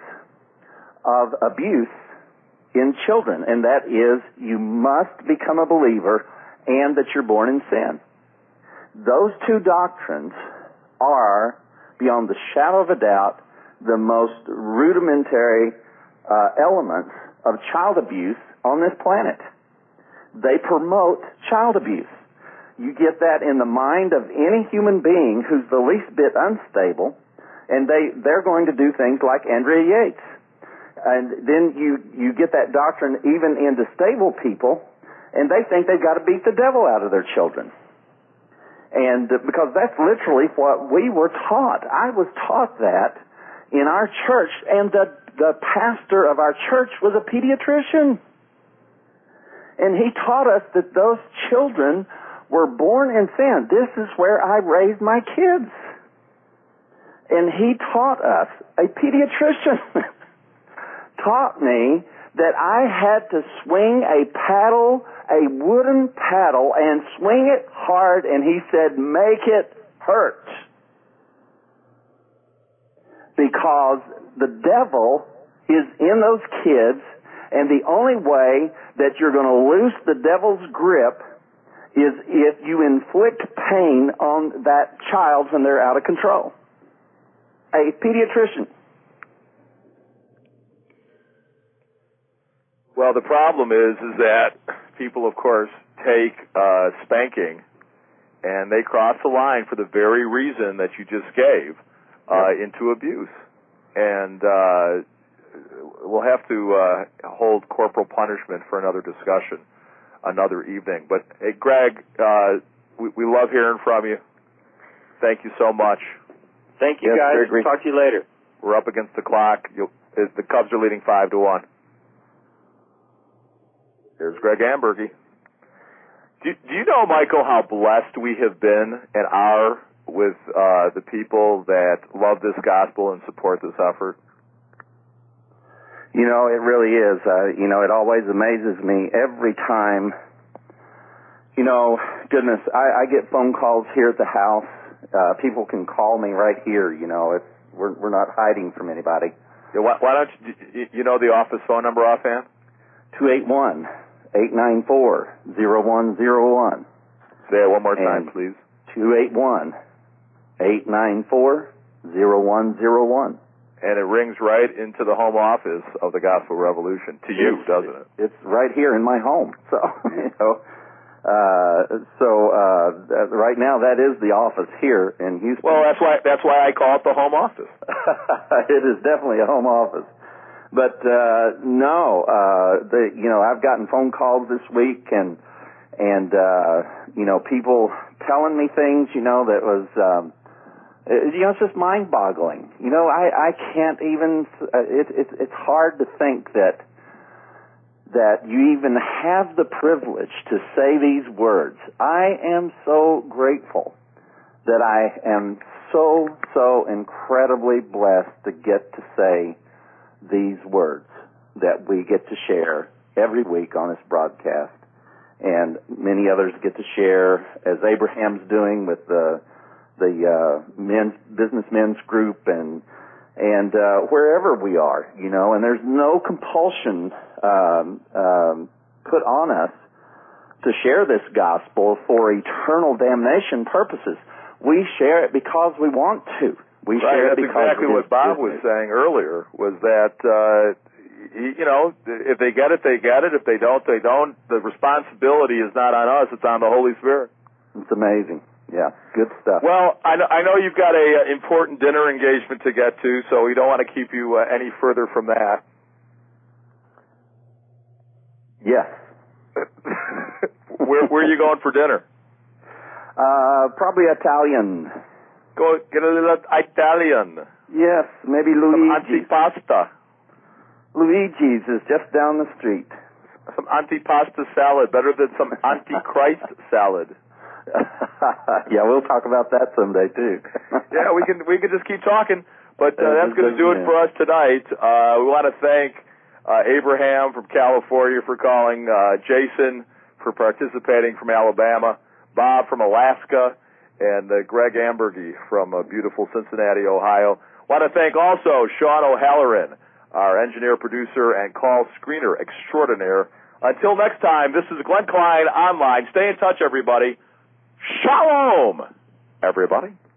of abuse in children, and that is you must become a believer and that you're born in sin. Those two doctrines are beyond the shadow of a doubt, the most rudimentary uh, elements of child abuse on this planet. They promote child abuse. You get that in the mind of any human being who's the least bit unstable, and they, they're going to do things like Andrea Yates. And then you, you get that doctrine even into stable people, and they think they've got to beat the devil out of their children. And uh, because that's literally what we were taught. I was taught that in our church, and the, the pastor of our church was a pediatrician. And he taught us that those children were born in sin. This is where I raised my kids. And he taught us, a pediatrician, taught me that I had to swing a paddle, a wooden paddle, and swing it hard, and he said, make it hurt. Because the devil is in those kids, and the only way that you're going to loose the devil's grip is if you inflict pain on that child when they're out of control. A pediatrician. Well, the problem is, is that people, of course, take uh, spanking, and they cross the line for the very reason that you just gave, uh, yep. into abuse. And uh, we'll have to uh, hold corporal punishment for another discussion, another evening. But, hey, Greg, uh, we, we love hearing from you. Thank you so much. Thank you, yes, guys. Gregory. Talk to you later. We're up against the clock. You'll, the Cubs are leading five to one. There's Greg Ambergy. Do, do you know, Michael, how blessed we have been and are with uh, the people that love this gospel and support this effort? You know, it really is. Uh, you know, it always amazes me every time. You know, goodness, I, I get phone calls here at the house. Uh, people can call me right here. You know, it's we're we're not hiding from anybody. Yeah, why, why don't you, you know the office phone number offhand? two eight one, eight nine four, zero one zero one. Say it one more time, and please. two eight one, eight nine four, zero one zero one. And it rings right into the home office of the Gospel Revolution. To you, it's, doesn't it? It's right here in my home. So, you know, uh, so uh, right now that is the office here in Houston. Well, that's why that's why I call it the home office. It is definitely a home office. But uh, no, uh, the, you know, I've gotten phone calls this week, and and uh, you know, people telling me things, you know, that was. Um, You know, it's just mind-boggling. You know, I, I can't even. Uh, it, it, it's hard to think that that you even have the privilege to say these words. I am so grateful that I am so so incredibly blessed to get to say these words that we get to share every week on this broadcast, and many others get to share, as Abraham's doing with the. the uh, men's business men's group and and uh, wherever we are, you know, and there's no compulsion um, um, put on us to share this gospel for eternal damnation purposes. We share it because we want to. We right, share it that's because exactly what Bob was saying earlier. Was that uh, you know, if they get it, they get it. If they don't, they don't. The responsibility is not on us; it's on the Holy Spirit. It's amazing. Yeah, good stuff. Well, I know, I know you've got a uh, important dinner engagement to get to, so we don't want to keep you uh, any further from that. Yes. where, where are you going for dinner? Uh, probably Italian. Go get a little Italian. Yes, maybe Some Luigi's. antipasta. Luigi's is just down the street. Some antipasta salad, better than some antichrist salad. Yeah, we'll talk about that someday too. Yeah, we can we can just keep talking, but uh, that's going to do it for us tonight. Uh, we want to thank uh, Abraham from California for calling, uh, Jason for participating from Alabama, Bob from Alaska, and uh, Greg Ambergy from uh, beautiful Cincinnati, Ohio. Want to thank also Sean O'Halloran, our engineer, producer, and call screener extraordinaire. Until next time, this is Glenn Klein Online. Stay in touch, everybody. Shalom, everybody.